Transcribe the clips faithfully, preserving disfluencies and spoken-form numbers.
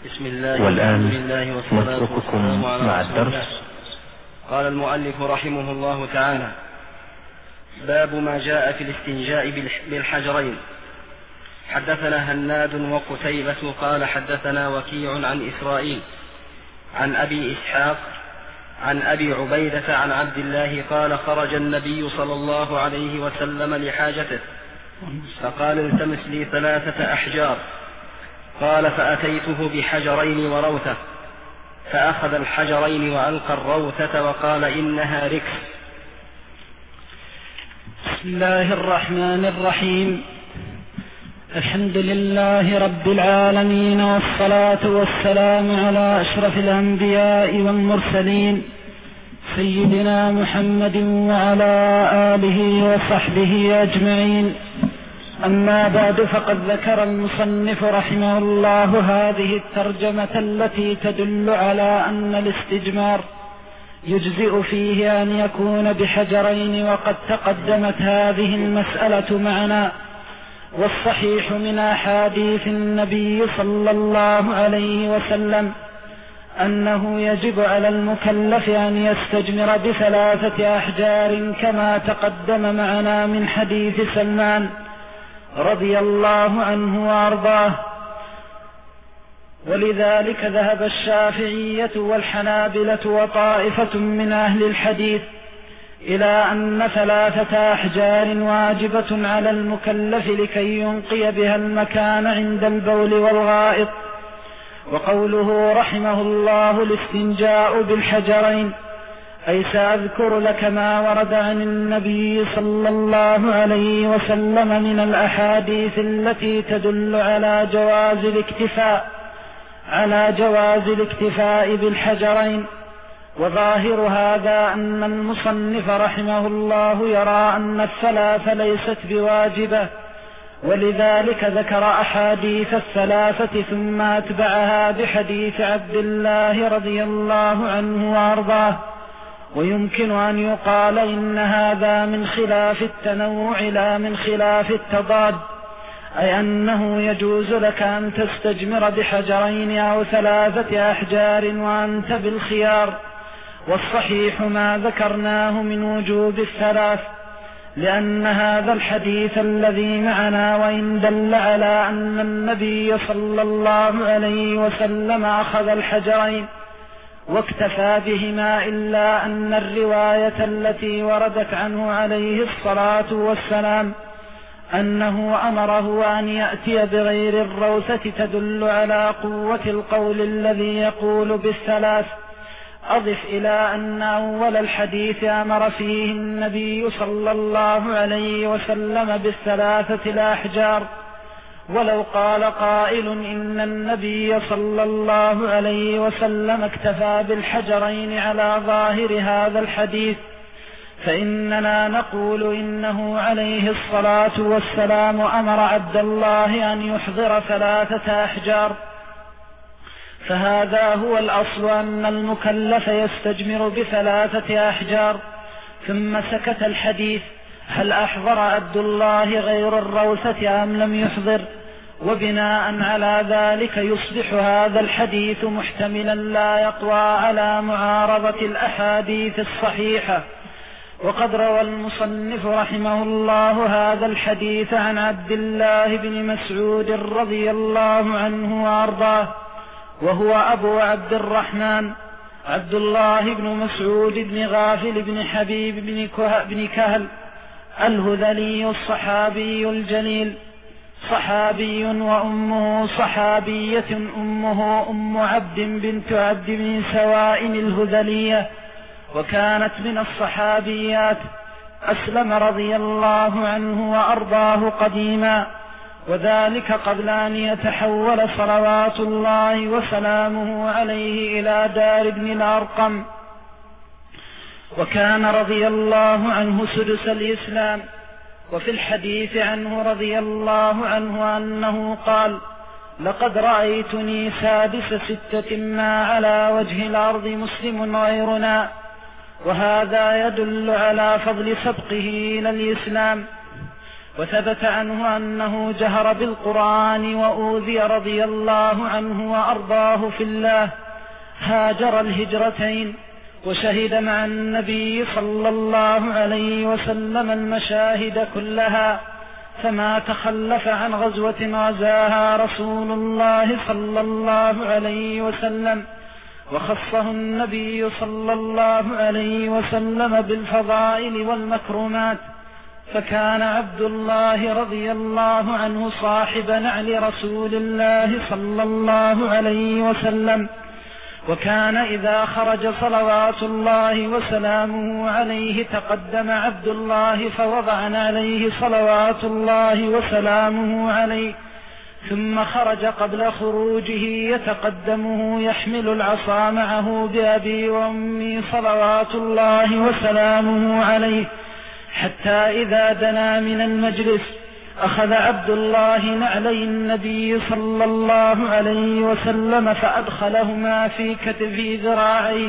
بسم الله والآن لله والصلاة نترككم مع الدرس. قال المؤلف رحمه الله تعالى: باب ما جاء في الاستنجاء بالحجرين. حدثنا هناد وقتيبة قال حدثنا وكيع عن إسرائيل عن أبي إسحاق عن أبي عبيدة عن عبد الله قال: خرج النبي صلى الله عليه وسلم لحاجته فقال: التمس لي ثلاثة أحجار. قال: فأتيته بحجرين وروثة، فأخذ الحجرين وألقى الروثة وقال: إنها ركس. بسم الله الرحمن الرحيم. الحمد لله رب العالمين، والصلاة والسلام على أشرف الأنبياء والمرسلين سيدنا محمد وعلى آله وصحبه أجمعين. أما بعد، فقد ذكر المصنف رحمه الله هذه الترجمة التي تدل على أن الاستجمار يجزئ فيه أن يكون بحجرين، وقد تقدمت هذه المسألة معنا. والصحيح من أحاديث النبي صلى الله عليه وسلم أنه يجب على المكلف أن يستجمر بثلاثة أحجار، كما تقدم معنا من حديث سلمان رضي الله عنه وأرضاه. ولذلك ذهب الشافعية والحنابلة وطائفة من أهل الحديث إلى أن ثلاثة أحجار واجبة على المكلف لكي ينقي بها المكان عند البول والغائط. وقوله رحمه الله الاستنجاء بالحجرين، أي سأذكر لك ما ورد عن النبي صلى الله عليه وسلم من الأحاديث التي تدل على جواز الاكتفاء على جواز الاكتفاء بالحجرين. وظاهر هذا أن المصنف رحمه الله يرى أن الثلاث ليست بواجبة، ولذلك ذكر أحاديث الثلاثة ثم أتبعها بحديث عبد الله رضي الله عنه وأرضاه. ويمكن أن يقال إن هذا من خلاف التنوع لا من خلاف التضاد، أي أنه يجوز لك أن تستجمر بحجرين أو ثلاثة أحجار وأنت بالخيار. والصحيح ما ذكرناه من وجوب الثلاث، لأن هذا الحديث الذي معنا وإن دل على أن النبي صلى الله عليه وسلم أخذ الحجرين واكتفى بهما، إلا أن الرواية التي وردت عنه عليه الصلاة والسلام أنه أمره أن يأتي بغير الروثة تدل على قوة القول الذي يقول بالثلاث. أضف إلى أن أول الحديث أمر فيه النبي صلى الله عليه وسلم بالثلاثة الأحجار. ولو قال قائل إن النبي صلى الله عليه وسلم اكتفى بالحجرين على ظاهر هذا الحديث، فإننا نقول إنه عليه الصلاة والسلام أمر عبد الله أن يحضر ثلاثة أحجار. فهذا هو الأصل، أن المكلف يستجمر بثلاثة أحجار. ثم سكت الحديث هل أحضر عبد الله غير الروثة أم لم يحضر؟ وبناء على ذلك يصبح هذا الحديث محتملا لا يقوى على معارضة الأحاديث الصحيحة. وقد روى المصنف رحمه الله هذا الحديث عن عبد الله بن مسعود رضي الله عنه وأرضاه، وهو أبو عبد الرحمن عبد الله بن مسعود بن غافل بن حبيب بن كهل الهذلي الصحابي الجليل، صحابي وأمه صحابية، أمه أم عبد بنت عبد بن سواء الهذلية، وكانت من الصحابيات. أسلم رضي الله عنه وأرضاه قديما، وذلك قبل أن يتحول صلوات الله وسلامه عليه إلى دار ابن الأرقم. وكان رضي الله عنه سدس الإسلام. وفي الحديث عنه رضي الله عنه أنه قال: لقد رأيتني سادس ستة ما على وجه الأرض مسلم غيرنا. وهذا يدل على فضل سبقه إلى الإسلام. وثبت عنه أنه جهر بالقرآن وأوذي رضي الله عنه وأرضاه في الله. هاجر الهجرتين وشهد مع النبي صلى الله عليه وسلم المشاهد كلها، فما تخلف عن غزوة غزاها رسول الله صلى الله عليه وسلم، وخصه النبي صلى الله عليه وسلم بالفضائل والمكرمات. فكان عبد الله رضي الله عنه صاحب نعل رسول الله صلى الله عليه وسلم، وكان إذا خرج صلوات الله وسلامه عليه تقدم عبد الله فوضع نعليه صلوات الله وسلامه عليه، ثم خرج قبل خروجه يتقدمه يحمل العصا معه بأبي وأمي صلوات الله وسلامه عليه، حتى إذا دنا من المجلس أخذ عبد الله نعلي النبي صلى الله عليه وسلم فأدخلهما في كتف ذراعيه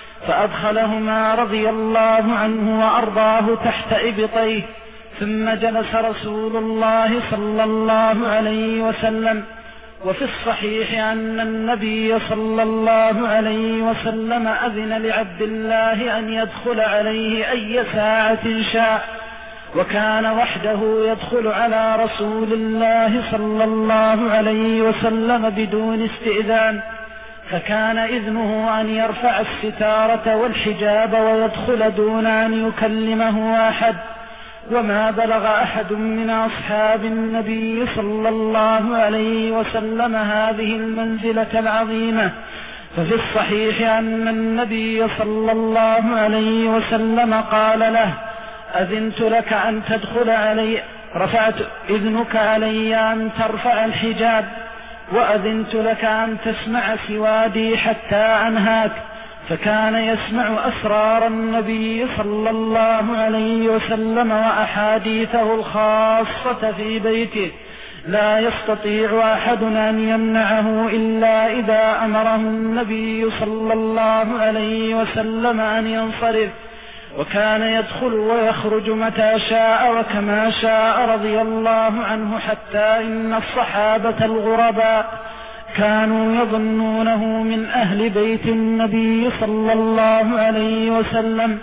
فأدخلهما رضي الله عنه وأرضاه تحت إبطيه، ثم جلس رسول الله صلى الله عليه وسلم. وفي الصحيح أن النبي صلى الله عليه وسلم أذن لعبد الله أن يدخل عليه أي ساعة شاء، وكان وحده يدخل على رسول الله صلى الله عليه وسلم بدون استئذان، فكان إذنه أن يرفع الستارة والحجاب ويدخل دون أن يكلمه أحد. وما بلغ أحد من أصحاب النبي صلى الله عليه وسلم هذه المنزلة العظيمة. ففي الصحيح أن النبي صلى الله عليه وسلم قال له: أذنت لك أن تدخل علي، رفعت إذنك علي أن ترفع الحجاب، وأذنت لك أن تسمع سوادي حتى أنهاك. فكان يسمع أسرار النبي صلى الله عليه وسلم وأحاديثه الخاصة في بيته، لا يستطيع أحد أن يمنعه إلا إذا أمره النبي صلى الله عليه وسلم أن ينصرف، وكان يدخل ويخرج متى شاء وكما شاء رضي الله عنه، حتى إن الصحابة الغرباء كانوا يظنونه من أهل بيت النبي صلى الله عليه وسلم،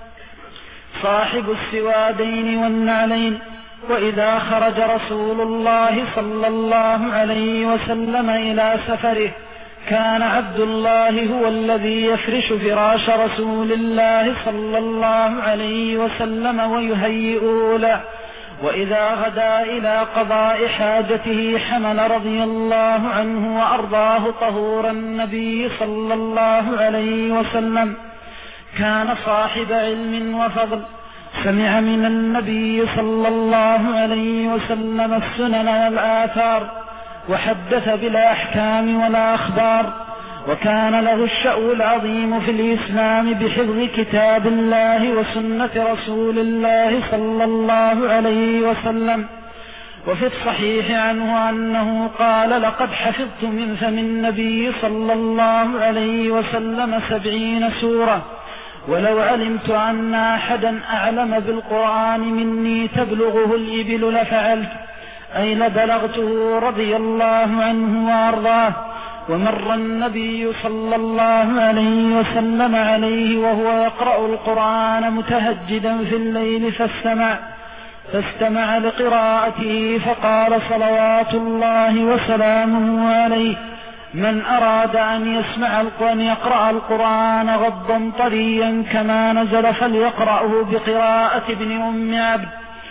صاحب السوادين والنعلين. وإذا خرج رسول الله صلى الله عليه وسلم إلى سفره كان عبد الله هو الذي يفرش فراش رسول الله صلى الله عليه وسلم ويهيئه له، وإذا غدا إلى قضاء حاجته حمل رضي الله عنه وأرضاه طهور النبي صلى الله عليه وسلم. كان صاحب علم وفضل، سمع من النبي صلى الله عليه وسلم السنن والآثار، وحدث بالأحكام والأخبار، وكان له الشأن العظيم في الإسلام بحفظ كتاب الله وسنة رسول الله صلى الله عليه وسلم. وفي الصحيح عنه أنه قال: لقد حفظت من فم النبي صلى الله عليه وسلم سبعين سورة، ولو علمت أن أحدا أعلم بالقرآن مني تبلغه الإبل لفعلت، أي لبلغته رضي الله عنه وأرضاه. ومر النبي صلى الله عليه وسلم عليه وهو يقرأ القرآن متهجدا في الليل فاستمع فاستمع لقراءته فقال صلوات الله وسلامه عليه: من أراد أن يسمع أن يقرأ القرآن غضا طريا كما نزل فليقرأه بقراءة ابن أم عبد.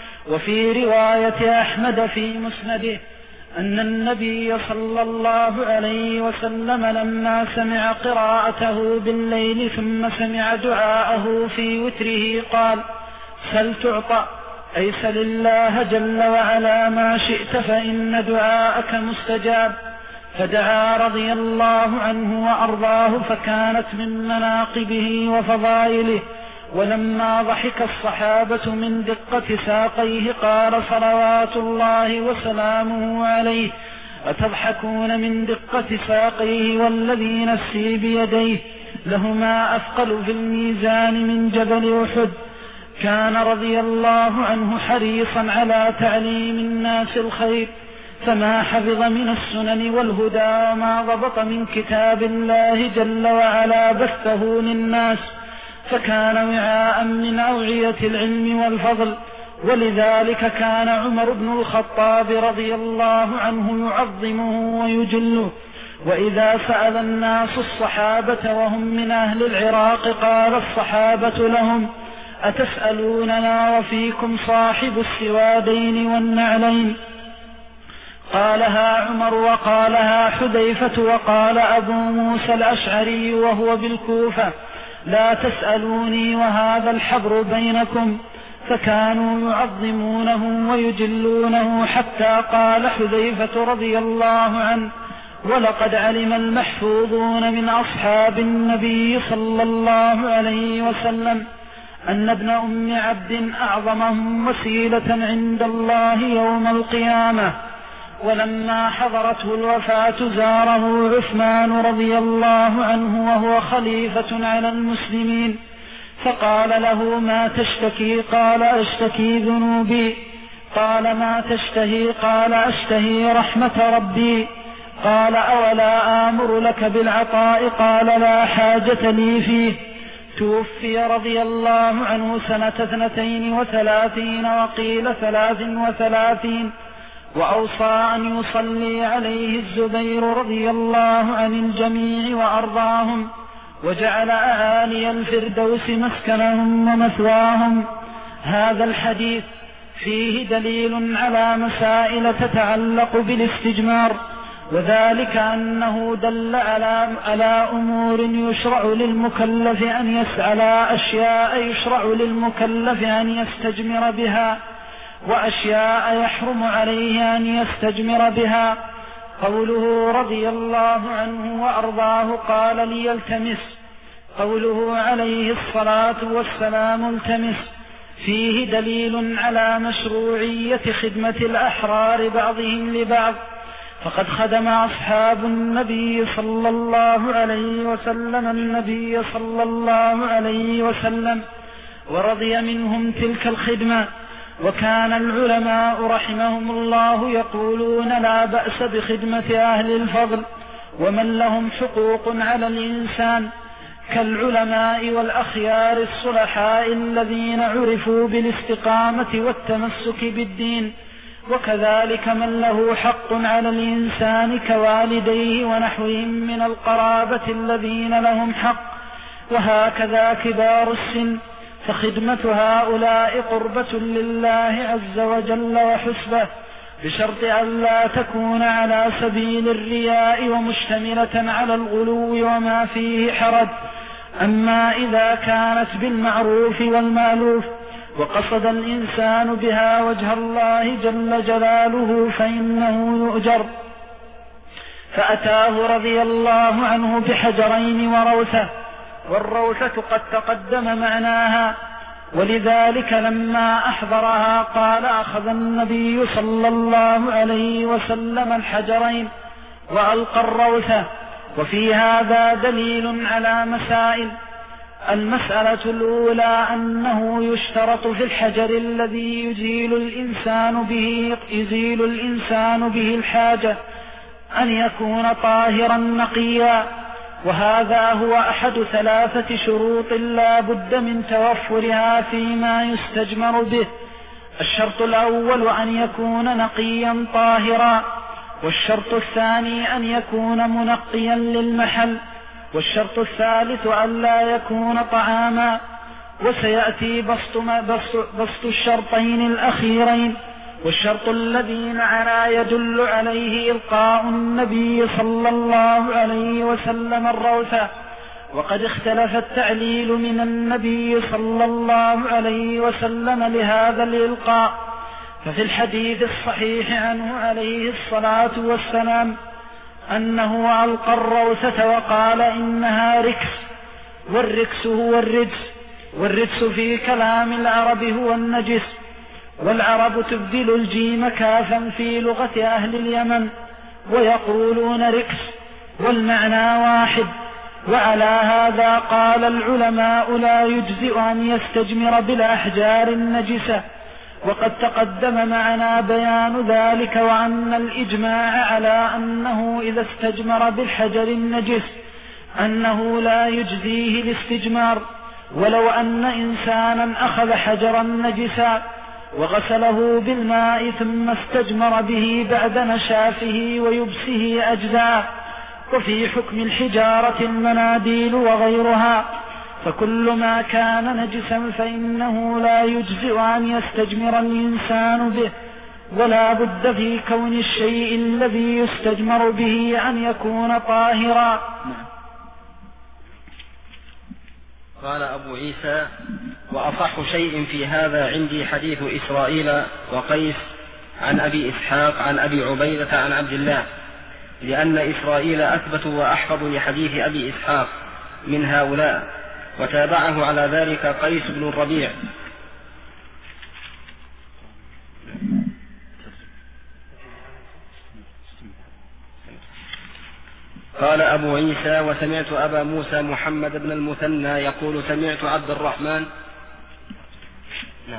وفي رواية أحمد في مسنده أن النبي صلى الله عليه وسلم لما سمع قراءته بالليل ثم سمع دعاءه في وتره قال: سل تعطى، أي سل الله جل وعلا ما شئت فإن دعاءك مستجاب. فدعا رضي الله عنه وأرضاه، فكانت من مناقبه وفضائله. ولما ضحك الصحابة من دقة ساقيه قال صلوات الله وسلامه عليه: أتضحكون من دقة ساقيه والذي نفسي بيديه لهما أثقل في الميزان من جبل أحد. كان رضي الله عنه حريصا على تعليم الناس الخير، فما حفظ من السنن والهدى وما ضبط من كتاب الله جل وعلا بثه للناس، فكان وعاء من أوعية العلم والفضل. ولذلك كان عمر بن الخطاب رضي الله عنه يعظمه ويجله. وإذا سأل الناس الصحابة وهم من أهل العراق قال الصحابة لهم: أتسألوننا وفيكم صاحب السوادين والنعلين؟ قالها عمر وقالها حذيفة وقال أبو موسى الأشعري وهو بالكوفة: لا تسألوني وهذا الحبر بينكم. فكانوا يعظمونه ويجلونه، حتى قال حذيفة رضي الله عنه: ولقد علم المحفوظون من أصحاب النبي صلى الله عليه وسلم أن ابن أم عبد أعظمهم وسيلة عند الله يوم القيامة. ولما حضرته الوفاة زاره عثمان رضي الله عنه وهو خليفة على المسلمين، فقال له: ما تشتكي؟ قال: أشتكي ذنوبي. قال: ما تشتهي؟ قال: أشتهي رحمة ربي. قال: أولا آمر لك بالعطاء؟ قال: لا حاجة لي فيه. توفي رضي الله عنه سنة اثنتين وثلاثين وقيل ثلاث وثلاثين، وأوصى أن يصلي عليه الزبير رضي الله عن الجميع وأرضاهم، وجعل أعالي الفردوس مسكنهم ومثواهم. هذا الحديث فيه دليل على مسائل تتعلق بالاستجمار، وذلك أنه دل على, على أمور يشرع للمكلف أن يسأل أشياء يشرع للمكلف أن يستجمر بها، وأشياء يحرم عليه أن يستجمر بها. قوله رضي الله عنه وأرضاه قال: ليلتمس. قوله عليه الصلاة والسلام: التمس، فيه دليل على مشروعية خدمة الأحرار بعضهم لبعض، فقد خدم أصحاب النبي صلى الله عليه وسلم النبي صلى الله عليه وسلم ورضي منهم تلك الخدمة. وكان العلماء رحمهم الله يقولون: لا بأس بخدمة أهل الفضل ومن لهم حقوق على الإنسان، كالعلماء والأخيار الصلحاء الذين عرفوا بالاستقامة والتمسك بالدين، وكذلك من له حق على الإنسان كوالديه ونحوهم من القرابة الذين لهم حق، وهكذا كبار السن، فخدمة هؤلاء قربة لله عز وجل وحسبه، بشرط أن لا تكون على سبيل الرياء ومشتملة على الغلو وما فيه حرج. أما إذا كانت بالمعروف والمألوف وقصد الإنسان بها وجه الله جل جلاله فإنه يؤجر. فأتاه رضي الله عنه بحجرين وروثة، والروثة قد تقدم معناها، ولذلك لما أحضرها قال: أخذ النبي صلى الله عليه وسلم الحجرين وألقى الروثة. وفي هذا دليل على مسائل. المسألة الأولى أنه يشترط في الحجر الذي يزيل الإنسان به, يزيل الإنسان به الحاجة أن يكون طاهرا نقيا، وهذا هو أحد ثلاثة شروط لا بد من توفرها فيما يستجمر به. الشرط الأول أن يكون نقيا طاهرا، والشرط الثاني أن يكون منقيا للمحل، والشرط الثالث أن لا يكون طعاما. وسيأتي بسط, بسط, بسط الشرطين الأخيرين. والشرط الذي معنا يدل عليه إلقاء النبي صلى الله عليه وسلم الروثة، وقد اختلف التعليل من النبي صلى الله عليه وسلم لهذا الإلقاء. ففي الحديث الصحيح عنه عليه الصلاة والسلام أنه ألقى الروثة وقال: إنها ركس، والركس هو الرجس، والرجس في كلام العرب هو النجس، والعرب تبدل الجيم كافا في لغة أهل اليمن ويقولون ركس، والمعنى واحد. وعلى هذا قال العلماء لا يجزئ أن يستجمر بالأحجار النجسة، وقد تقدم معنا بيان ذلك، وأن الإجماع على أنه إذا استجمر بالحجر النجس أنه لا يجزيه الاستجمار، ولو أن إنسانا أخذ حجرا نجسا وغسله بالماء ثم استجمر به بعد نشافه ويبسه أجزاء. وفي حكم الحجارة المناديل وغيرها، فكل ما كان نجسا فإنه لا يجزئ أن يستجمر الإنسان به، ولا بد في كون الشيء الذي يستجمر به أن يكون طاهرا. قال أبو عيسى: وأصح شيء في هذا عندي حديث إسرائيل وقيس عن أبي إسحاق عن أبي عبيدة عن عبد الله، لأن إسرائيل أثبت وأحفظ لحديث أبي إسحاق من هؤلاء، وتابعه على ذلك قيس بن الربيع. قال أبو عيسى: وسمعت أبا موسى محمد بن المثنى يقول سمعت عبد الرحمن نعم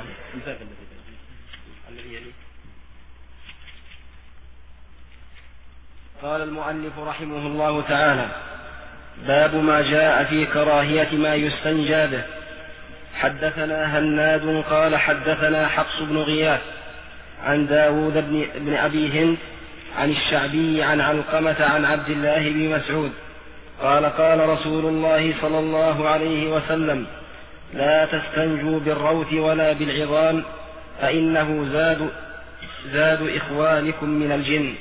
قال المؤلف رحمه الله تعالى: باب ما جاء في كراهية ما يستنجى به. حدثنا هناد قال حدثنا حفص بن غياث عن داود بن, بن أبي هند عن الشعبي عن علقمة عن عبد الله بن مسعود قال: قال رسول الله صلى الله عليه وسلم: لا تستنجوا بالروث ولا بالعظام، فإنه زاد, زاد إخوانكم من الجن.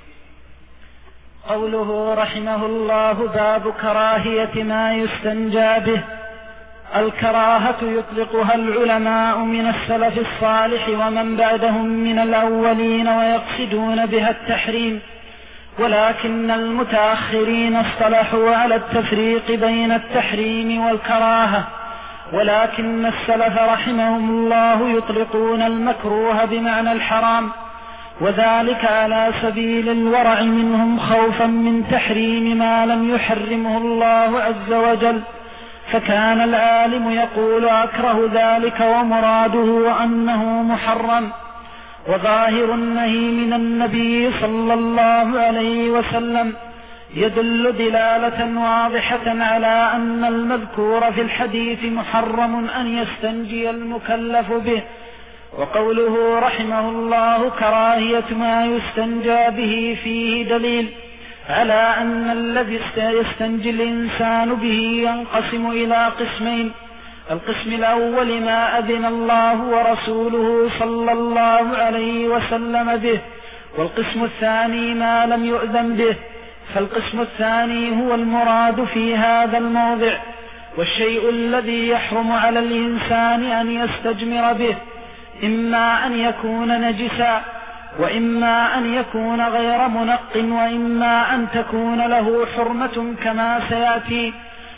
قوله رحمه الله: باب كراهية ما يستنجى به. الكراهة يطلقها العلماء من السلف الصالح ومن بعدهم من الأولين، ويقصدون بها التحريم، ولكن المتأخرين اصطلحوا على التفريق بين التحريم والكراهة، ولكن السلف رحمهم الله يطلقون المكروه بمعنى الحرام، وذلك على سبيل الورع منهم خوفا من تحريم ما لم يحرمه الله عز وجل. فكان العالم يقول: أكره ذلك، ومراده أنه محرم. وظاهر النهي من النبي صلى الله عليه وسلم يدل دلالة واضحة على أن المذكور في الحديث محرم أن يستنجي المكلف به. وقوله رحمه الله: كراهية ما يستنجى به فيه دليل على أن الذي يستنجي الإنسان به ينقسم إلى قسمين: القسم الأول ما أذن الله ورسوله صلى الله عليه وسلم به، والقسم الثاني ما لم يؤذن به. فالقسم الثاني هو المراد في هذا الموضع، والشيء الذي يحرم على الإنسان أن يستجمر به إما أن يكون نجسا، وإما أن يكون غير منق، وإما أن تكون له حرمة كما سيأتي.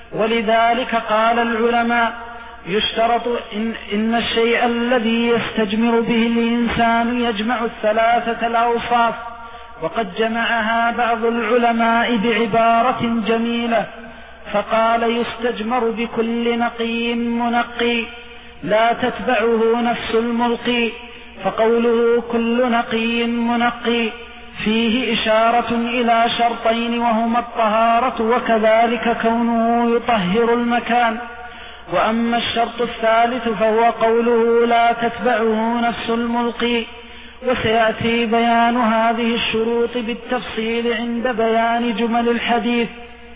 ولذلك قال العلماء: يشترط إن, إن الشيء الذي يستجمر به الإنسان يجمع الثلاثة الأوصاف. وقد جمعها بعض العلماء بعبارة جميلة فقال: يستجمر بكل نقي منقي لا تتبعه نفس الملقي. فقوله كل نقي منقي فيه إشارة إلى شرطين، وهما الطهارة وكذلك كونه يطهر المكان. وأما الشرط الثالث فهو قوله لا تتبعه نفس الملقي، وسيأتي بيان هذه الشروط بالتفصيل عند بيان جمل الحديث.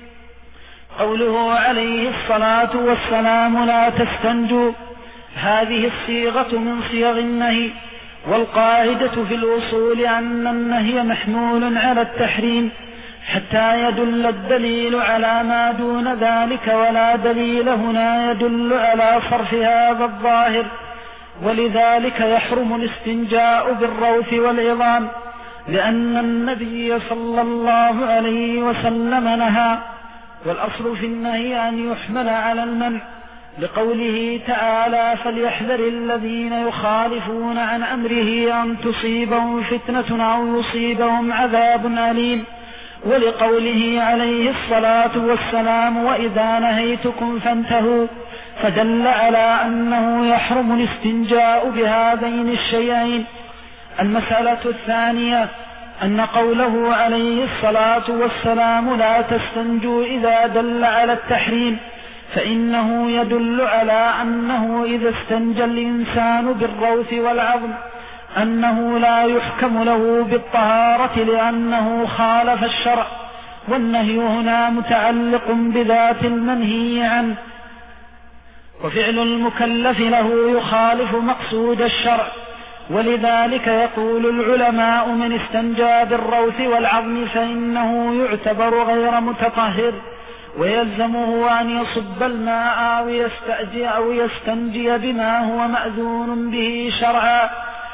قوله عليه الصلاة والسلام لا تستنجوا، هذه الصيغة من صيغ النهي، والقاعدة في الأصول أن النهي محمول على التحريم حتى يدل الدليل على ما دون ذلك، ولا دليل هنا يدل على صرف هذا الظاهر. ولذلك يحرم الاستنجاء بالروث والعظام، لأن النبي صلى الله عليه وسلم نهى. والأصل في النهي أن يحمل على المنع، لقوله تعالى: فليحذر الذين يخالفون عن أمره أن تصيبهم فتنة أو يصيبهم عذاب أليم. ولقوله عليه الصلاة والسلام وإذا نهيتكم فانتهوا، فدل على أنه يحرم الاستنجاء بهذين الشيئين. المسألة الثانية أن قوله عليه الصلاة والسلام لا تستنجوا إذا دل على التحريم، فإنه يدل على أنه إذا استنجى الإنسان بالروث والعظم أنه لا يحكم له بالطهارة لأنه خالف الشرع، والنهي هنا متعلق بذات المنهي عنه، وفعل المكلف له يخالف مقصود الشرع. ولذلك يقول العلماء من استنجى بالروث والعظم فإنه يعتبر غير متطهر، ويلزمه أن يصب الماء أو يستأجي أو يستنجي بما هو مأذون به شرعا.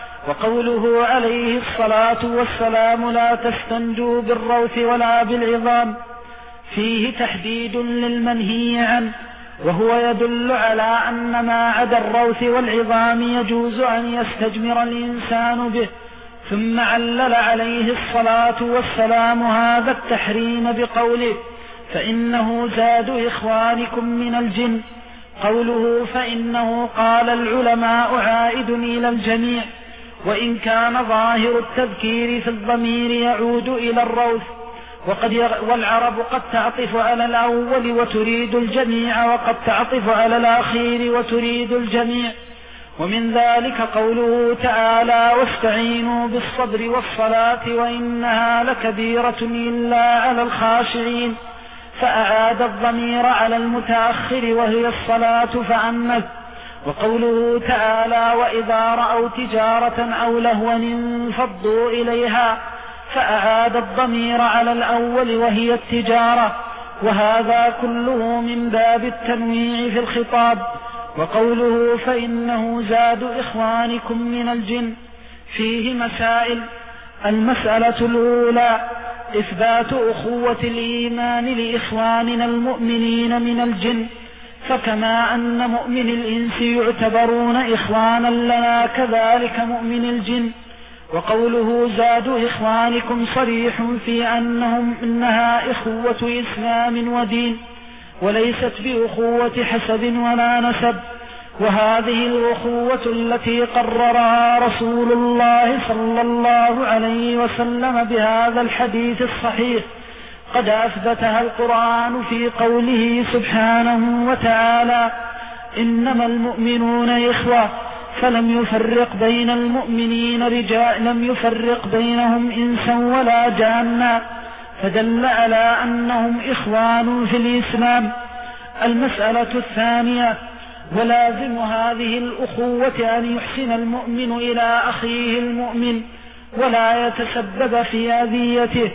وقوله عليه الصلاة والسلام لا تستنجوا بالروث ولا بالعظام فيه تحديد للمنهي عنه، وهو يدل على أن ما عدا الروث والعظام يجوز أن يستجمر الإنسان به. ثم علل عليه الصلاة والسلام هذا التحريم بقوله فإنه زاد إخوانكم من الجن. قوله فإنه قال العلماء عائد إلى الجميع، وإن كان ظاهر التذكير في الضمير يعود إلى الروث، وقد يغ... والعرب قد تعطف على الأول وتريد الجميع، وقد تعطف على الأخير وتريد الجميع. ومن ذلك قوله تعالى واستعينوا بالصبر والصلاة وإنها لكبيرة إلا على الخاشعين، فأعاد الضمير على المتأخر وهي الصلاة فأنث. وقوله تعالى وإذا رأوا تجارة أو لهوا انفضوا إليها، فأعاد الضمير على الأول وهي التجارة، وهذا كله من باب التنويع في الخطاب. وقوله فإنه زاد إخوانكم من الجن فيه مسائل. المسألة الأولى إثبات أخوة الإيمان لإخواننا المؤمنين من الجن، فكما أن مؤمن الإنس يعتبرون إخوانا لنا كذلك مؤمن الجن. وقوله زاد إخوانكم صريح في أنهم إنها إخوة إسلام ودين، وليست بأخوة حسب ولا نسب. وهذه الأخوة التي قررها رسول الله صلى الله عليه وسلم بهذا الحديث الصحيح قد أثبتها القرآن في قوله سبحانه وتعالى إنما المؤمنون إخوة، فلم يفرق بين المؤمنين رجال، لم يفرق بينهم إنسا ولا جانا، فدل على أنهم إخوان في الإسلام. المسألة الثانية ولازم هذه الأخوة أن يحسن المؤمن إلى أخيه المؤمن ولا يتسبب في أذيته،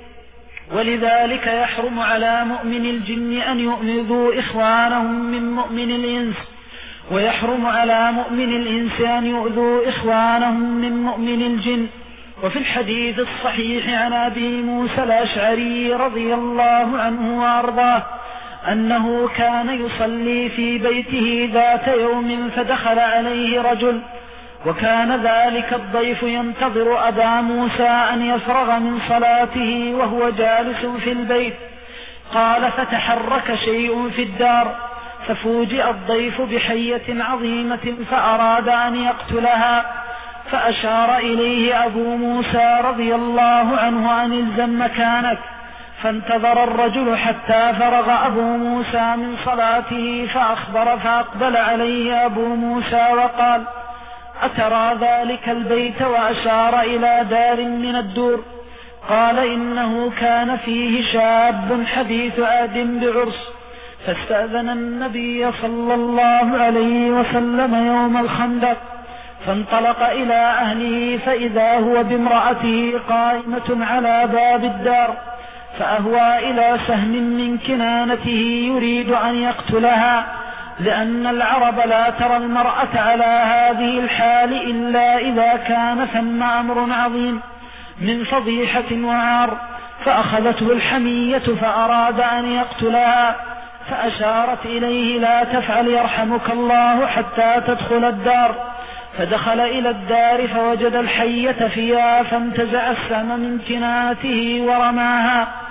ولذلك يحرم على مؤمن الجن أن يؤذوا إخوانهم من مؤمن الإنس، ويحرم على مؤمن الإنس أن يؤذوا إخوانهم من مؤمن الجن. وفي الحديث الصحيح عن أبي موسى الأشعري رضي الله عنه وأرضاه أنه كان يصلي في بيته ذات يوم فدخل عليه رجل، وكان ذلك الضيف ينتظر أبا موسى أن يفرغ من صلاته وهو جالس في البيت. قال فتحرك شيء في الدار ففوجئ الضيف بحية عظيمة فأراد أن يقتلها، فأشار إليه أبو موسى رضي الله عنه أن الزم مكانك، فانتظر الرجل حتى فرغ أبو موسى من صلاته فأخبر، فأقبل عليه أبو موسى وقال أترى ذلك البيت؟ وأشار إلى دار من الدور. قال إنه كان فيه شاب حديث عهد بعرس، فاستأذن النبي صلى الله عليه وسلم يوم الخندق، فانطلق إلى أهله فإذا هو بامرأته قائمة على باب الدار، فأهوى إلى سهم من كنانته يريد أن يقتلها، لأن العرب لا ترى المرأة على هذه الحال إلا إذا كان ثم أمر عظيم من فضيحة وعار، فأخذته الحمية فأراد أن يقتلها، فأشارت إليه لا تفعل يرحمك الله حتى تدخل الدار. فدخل إلى الدار فوجد الحية فيها، فانتزع السهم من كنانته ورماها،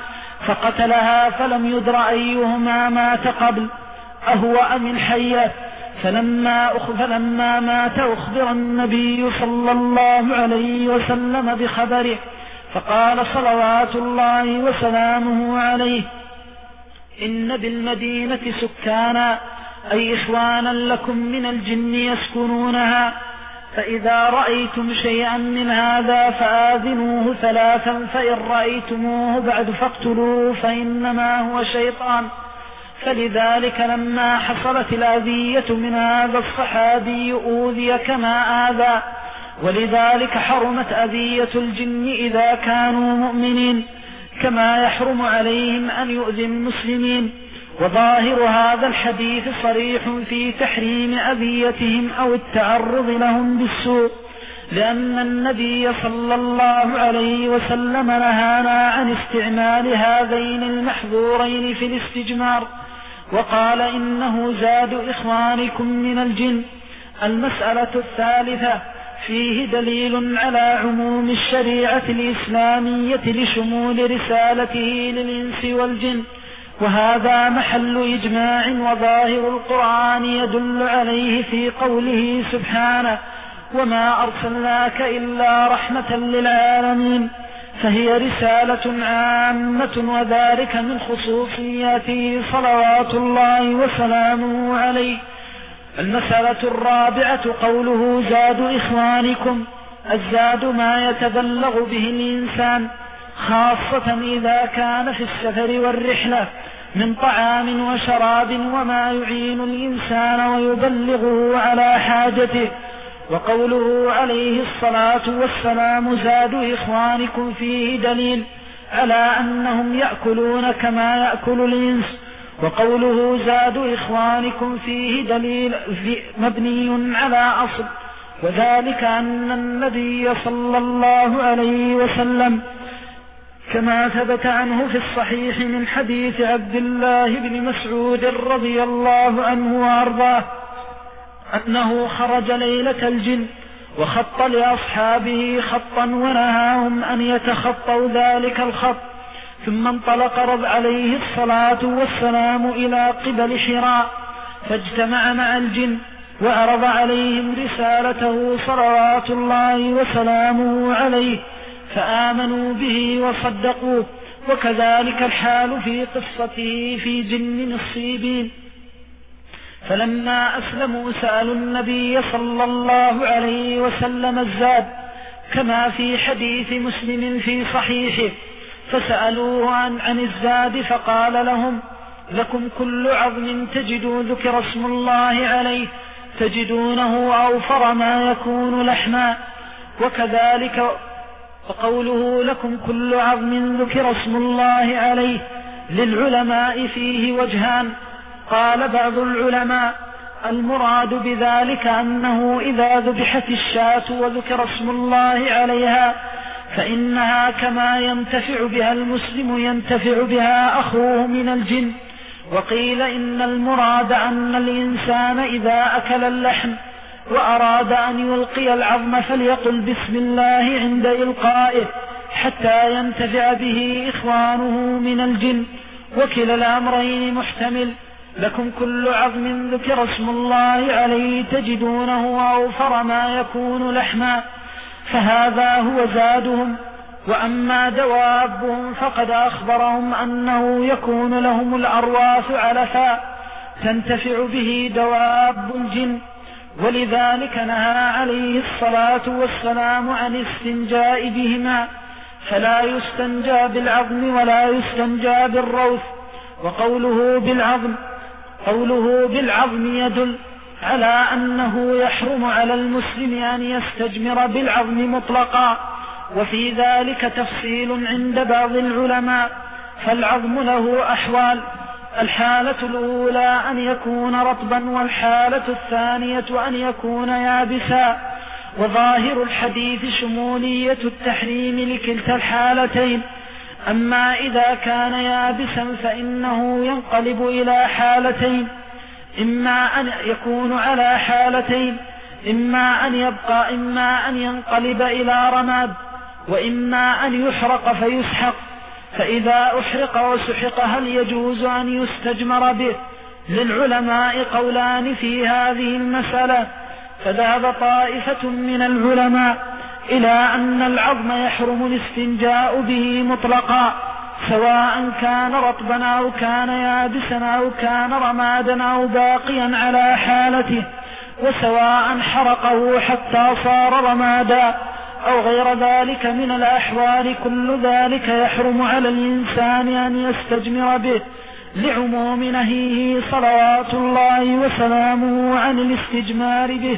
فقتلها فلم يدر أيهما مات قبل أهو أم الحية. فلما, فلما مات أخبر النبي صلى الله عليه وسلم بخبره فقال صلوات الله وسلامه عليه: إن بالمدينة سكانا أي إخوانا لكم من الجن يسكنونها، فإذا رأيتم شيئا من هذا فآذنوه ثلاثا، فإن رأيتموه بعد فاقتلوه فإنما هو شيطان. فلذلك لما حصلت الأذية من هذا الصحابي أوذي كما آذى، ولذلك حرمت أذية الجن إذا كانوا مؤمنين، كما يحرم عليهم أن يؤذي المسلمين. وظاهر هذا الحديث صريح في تحريم أذيتهم أو التعرض لهم بالسوء، لأن النبي صلى الله عليه وسلم نهانا عن استعمال هذين المحظورين في الاستجمار، وقال: إنه زاد إخوانكم من الجن. المسألة الثالثة فيه دليل على عموم الشريعة الإسلامية لشمول رسالته للإنس والجن، وهذا محل إجماع، وظاهر القرآن يدل عليه في قوله سبحانه: وما أرسلناك إلا رحمة للعالمين. فهي رسالة عامة، وذلك من خصوصياته صلوات الله وسلامه عليه. المسألة الرابعة قوله: زاد إخوانكم. الزاد ما يتبلغ به الإنسان، خاصة إذا كان في السفر والرحلة، من طعام وشراب وما يعين الإنسان ويبلغه على حاجته. وقوله عليه الصلاة والسلام: زاد إخوانكم، فيه دليل على أنهم يأكلون كما يأكل الإنس. وقوله زاد إخوانكم فيه دليل في مبني على أصل، وذلك أن النبي صلى الله عليه وسلم كما ثبت عنه في الصحيح من حديث عبد الله بن مسعود رضي الله عنه وأرضاه أنه خرج ليلة الجن وخط لأصحابه خطا ونهاهم أن يتخطوا ذلك الخط، ثم انطلق رب عليه الصلاة والسلام إلى قبل حراء فاجتمع مع الجن وعرض عليهم رسالته صلوات الله وسلامه عليه، فآمنوا به وصدقوه. وكذلك الحال في قصته في جن الصيبين، فلما أسلموا سألوا النبي صلى الله عليه وسلم الزاد، كما في حديث مسلم في صحيحه، فسألوه عن, عن الزاد فقال لهم: لكم كل عظم تجدوا ذكر اسم الله عليه تجدونه أوفر ما يكون لحما. وكذلك فقوله: لكم كل عظم ذكر اسم الله عليه للعلماء فيه وجهان. قال بعض العلماء: المراد بذلك أنه إذا ذبحت الشاة وذكر اسم الله عليها فإنها كما ينتفع بها المسلم ينتفع بها أخوه من الجن. وقيل إن المراد أن الإنسان إذا أكل اللحم وأراد أن يلقي العظم فليقل بسم الله عند إلقائه حتى ينتفع به إخوانه من الجن. وكلا الأمرين محتمل. لكم كل عظم ذكر اسم الله عليه تجدونه أوفر ما يكون لحما، فهذا هو زادهم. وأما دوابهم فقد أخبرهم أنه يكون لهم الأرواث علفا تنتفع به دواب الجن، ولذلك نهى عليه الصلاة والسلام عن الاستنجاء بهما، فلا يستنجى بالعظم ولا يستنجى بالروث. وقوله بالعظم قوله بالعظم يدل على أنه يحرم على المسلم أن يستجمر بالعظم مطلقا، وفي ذلك تفصيل عند بعض العلماء. فالعظم له أحوال: الحالة الأولى أن يكون رطبا، والحالة الثانية أن يكون يابسا. وظاهر الحديث شمولية التحريم لكلتا الحالتين. أما إذا كان يابسا فإنه ينقلب إلى حالتين: إما أن يكون على حالتين، إما أن يبقى إما أن ينقلب إلى رماد، وإما أن يحرق فيسحق. فإذا أحرق وسحق هل يجوز أن يستجمر به؟ للعلماء قولان في هذه المسألة، فذهب طائفة من العلماء إلى أن العظم يحرم الاستنجاء به مطلقا، سواء كان رطبا أو كان يابسا أو كان رمادا أو باقيا على حالته، وسواء حرقه حتى صار رمادا أو غير ذلك من الأحوال، كل ذلك يحرم على الإنسان أن يستجمر به، لعموم نهيه صلوات الله وسلامه عن الاستجمار به.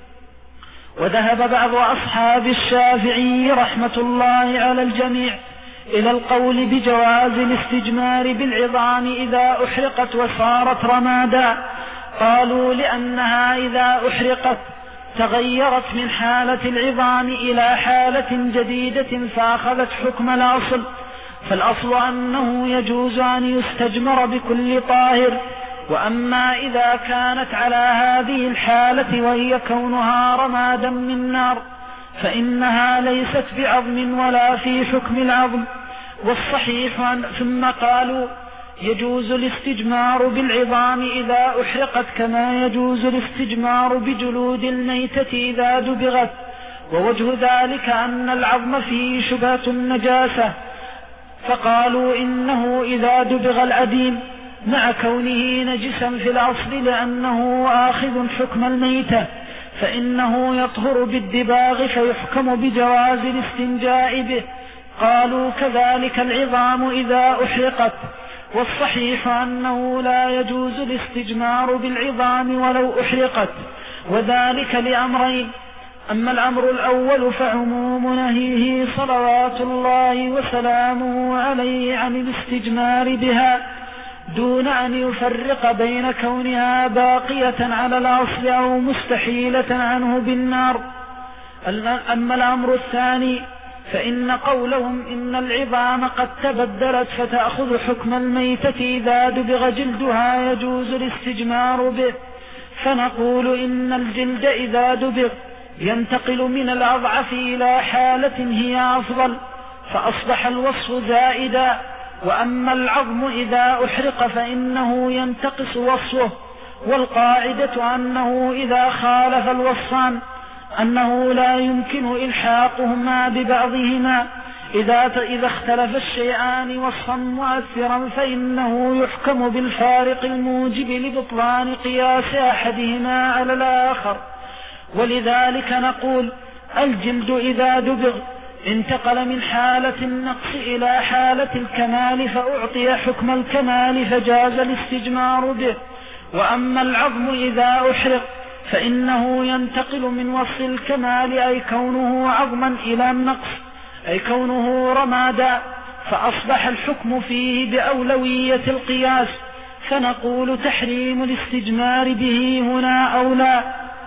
وذهب بعض أصحاب الشافعي رحمة الله على الجميع إلى القول بجواز الاستجمار بالعظام إذا أحرقت وصارت رمادا، قالوا لأنها إذا أحرقت تغيرت من حالة العظام إلى حالة جديدة فأخذت حكم الأصل، فالأصل أنه يجوز أن يستجمر بكل طاهر. وأما إذا كانت على هذه الحالة وهي كونها رمادا من نار فإنها ليست بعظم ولا في حكم العظم. والصحيح ثم قالوا يجوز الاستجمار بالعظام إذا أحرقت كما يجوز الاستجمار بجلود الميتة إذا دبغت، ووجه ذلك أن العظم فيه شبهة النجاسة، فقالوا إنه إذا دبغ العديم مع كونه نجسا في الأصل لأنه آخذ حكم الميتة فإنه يطهر بالدباغ فيحكم بجواز الاستنجاء به. قالوا كذلك العظام إذا أحرقت، والصحيح أنه لا يجوز الاستجمار بالعظام ولو أحرقت، وذلك لأمرين: أما الأمر الأول فعموم نهيه صلوات الله وسلامه عليه عن الاستجمار بها دون أن يفرق بين كونها باقية على الأصل أو مستحيلة عنه بالنار. أما الأمر الثاني فإن قولهم إن العظام قد تبدلت فتأخذ حكم الميتة إذا دبغ جلدها يجوز الاستجمار به، فنقول إن الجلد إذا دبغ ينتقل من الأضعف إلى حالة هي أفضل فأصبح الوصف زائدا، وأما العظم إذا أحرق فإنه ينتقص وصفه. والقاعدة أنه إذا خالف الوصفان أنه لا يمكن إلحاقهما ببعضهما، إذا إذا اختلف الشيئان وصفا مؤثرا فإنه يحكم بالفارق الموجب لبطلان قياس أحدهما على الآخر. ولذلك نقول الجلد إذا دبغ انتقل من حالة النقص إلى حالة الكمال فأعطي حكم الكمال فجاز الاستجمار به. وأما العظم إذا أحرق فإنه ينتقل من وصف الكمال أي كونه عظما إلى النقص أي كونه رمادا، فأصبح الحكم فيه بأولوية القياس، فنقول تحريم الاستجمار به هنا أولى.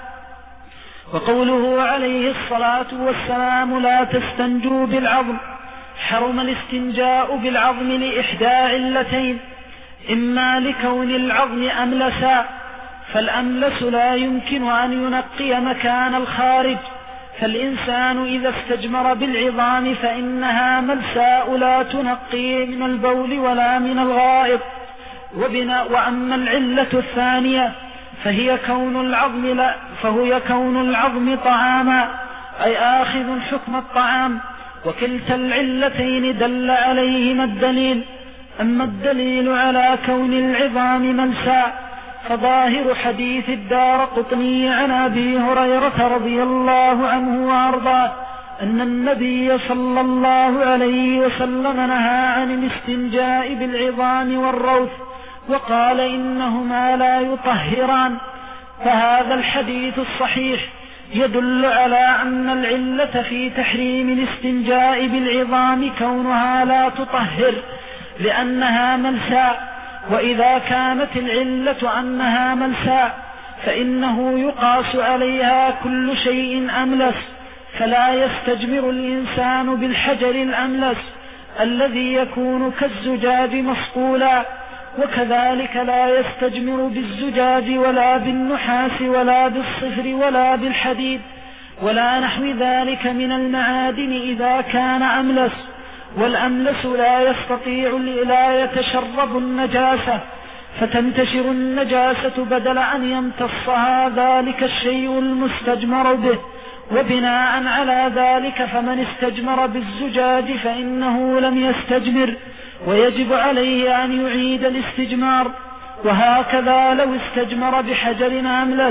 وقوله عليه الصلاة والسلام لا تستنجوا بالعظم، حرم الاستنجاء بالعظم لإحدى علتين: إما لكون العظم أملسا، فالأملس لا يمكن أن ينقي مكان الخارج، فالإنسان إذا استجمر بالعظام فإنها ملساء لا تنقي من البول ولا من الغائط. وأما العلة الثانية فهي كون العظم لا فهي كون العظم طعاما أي آخذ حكم الطعام، وكلتا العلتين دل عليهما الدليل. أما الدليل على كون العظام ملساء فظاهر حديث الدارقطني عن أبي هريرة رضي الله عنه وأرضاه أن النبي صلى الله عليه وسلم نهى عن الاستنجاء بالعظام والروث وقال إنهما لا يطهران، فهذا الحديث الصحيح يدل على أن العلة في تحريم الاستنجاء بالعظام كونها لا تطهر لأنها ملساء. وإذا كانت العلة أنها ملساء فإنه يقاس عليها كل شيء أملس، فلا يستجمر الإنسان بالحجر الأملس الذي يكون كالزجاج مصقولا، وكذلك لا يستجمر بالزجاج ولا بالنحاس ولا بالصفر ولا بالحديد ولا نحو ذلك من المعادن إذا كان أملس. والأملس لا يستطيع لا يتشرب النجاسة فتنتشر النجاسة بدل أن يمتصها ذلك الشيء المستجمر به. وبناء على ذلك فمن استجمر بالزجاج فإنه لم يستجمر ويجب عليه أن يعيد الاستجمار، وهكذا لو استجمر بحجر أملس.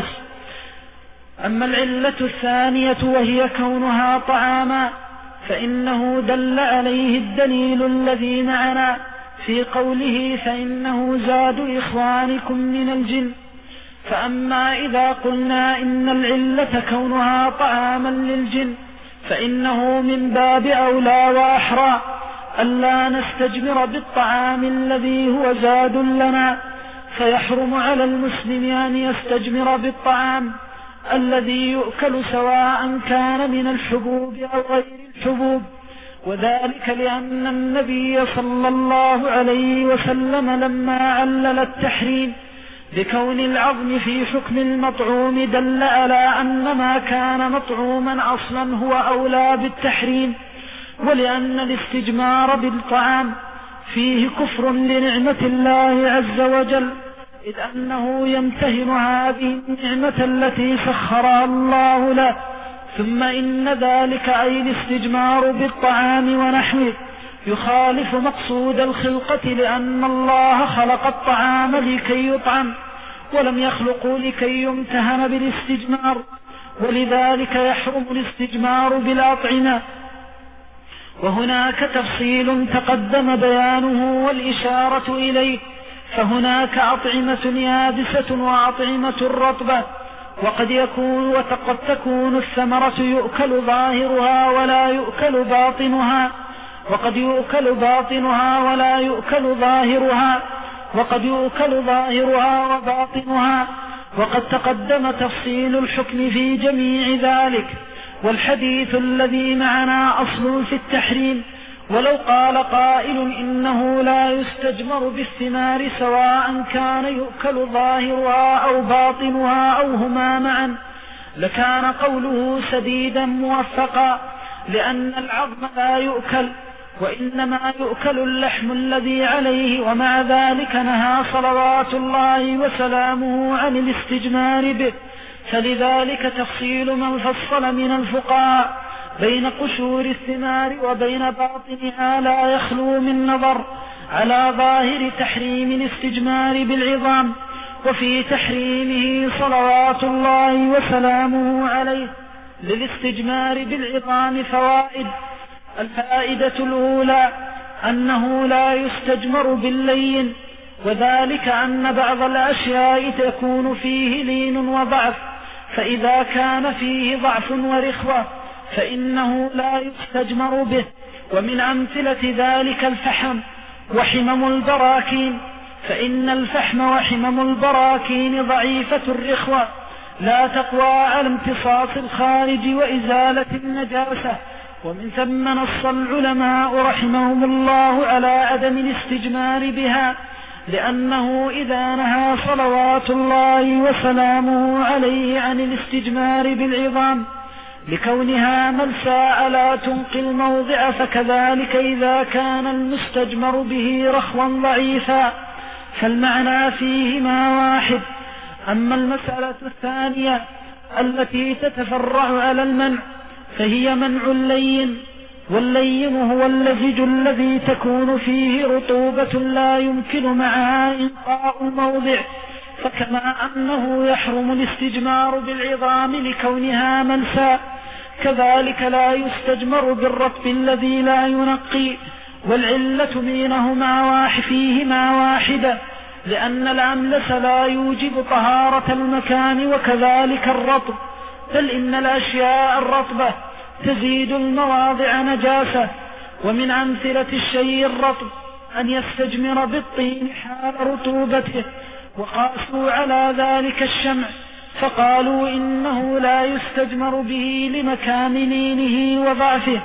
أما العلة الثانية وهي كونها طعاما فإنه دل عليه الدليل الذي معنا في قوله فإنه زاد إخوانكم من الجن. فأما إذا قلنا إن العلة كونها طعاما للجن فإنه من باب أولى وأحرى ألا نستجمر بالطعام الذي هو زاد لنا، فيحرم على المسلم أن يستجمر بالطعام الذي يؤكل سواء كان من الحبوب أو غير الحبوب، وذلك لأن النبي صلى الله عليه وسلم لما علل التحريم بكون العظم في حكم المطعوم دل على أن ما كان مطعوما أصلا هو أولى بالتحريم، ولأن الاستجمار بالطعام فيه كفر لنعمة الله عز وجل، إذ أنه يمتهن هذه النعمة التي سخرها الله له. ثم إن ذلك أي الاستجمار بالطعام ونحوه يخالف مقصود الخلقة، لأن الله خلق الطعام لكي يطعم ولم يخلقه لكي يمتهن بالاستجمار، ولذلك يحرم الاستجمار بالأطعمة. وهناك تفصيل تقدم بيانه والإشارة إليه، فهناك أطعمة يابسة وأطعمة رطبة، وقد يكون وقد تكون الثمرة يؤكل ظاهرها ولا يؤكل باطنها، وقد يؤكل باطنها ولا يؤكل ظاهرها، وقد يؤكل ظاهرها وباطنها، وقد تقدم تفصيل الحكم في جميع ذلك. والحديث الذي معنا أصل في التحريم، ولو قال قائل إنه لا يستجمر بالثمار سواء كان يؤكل ظاهرها أو باطنها أو هما معا لكان قوله سديدا موفقا، لأن العظم لا يؤكل وإنما يؤكل اللحم الذي عليه، ومع ذلك نهى صلوات الله وسلامه عن الاستجمار به. فلذلك تفصيل من فصل من الفقهاء بين قشور الثمار وبين باطنها لا يخلو من نظر على ظاهر تحريم الاستجمار بالعظام، وفي تحريمه صلوات الله وسلامه عليه للاستجمار بالعظام فوائد. الفائدة الأولى أنه لا يستجمر باللين، وذلك أن بعض الأشياء تكون فيه لين وضعف، فإذا كان فيه ضعف ورخوة فإنه لا يستجمر به. ومن أمثلة ذلك الفحم وحمم البراكين، فإن الفحم وحمم البراكين ضعيفة الرخوة لا تقوى على امتصاص الخارج وإزالة النجاسة، ومن ثم نص العلماء رحمهم الله على عدم الاستجمار بها، لأنه إذا نهى صلوات الله وسلامه عليه عن الاستجمار بالعظام لكونها ملساء لا تنقي الموضع، فكذلك إذا كان المستجمر به رخوا ضعيفا فالمعنى فيهما واحد. أما المسألة الثانية التي تتفرع على المنع فهي منع اللين، واللين هو اللزج الذي تكون فيه رطوبة لا يمكن معها إنقاء الموضع، فكما أنه يحرم الاستجمار بالعظام لكونها ملساء كذلك لا يستجمر بالرطب الذي لا ينقي. والعلة بينهما واحد فيهما واحدة، لأن الأملس لا يوجب طهارة المكان وكذلك الرطب، بل إن الأشياء الرطبة تزيد المواضع نجاسة. ومن أمثلة الشيء الرطب أن يستجمر بالطين حال رطوبته، وقاسوا على ذلك الشمع فقالوا إنه لا يستجمر به لمكان لينه وضعفه.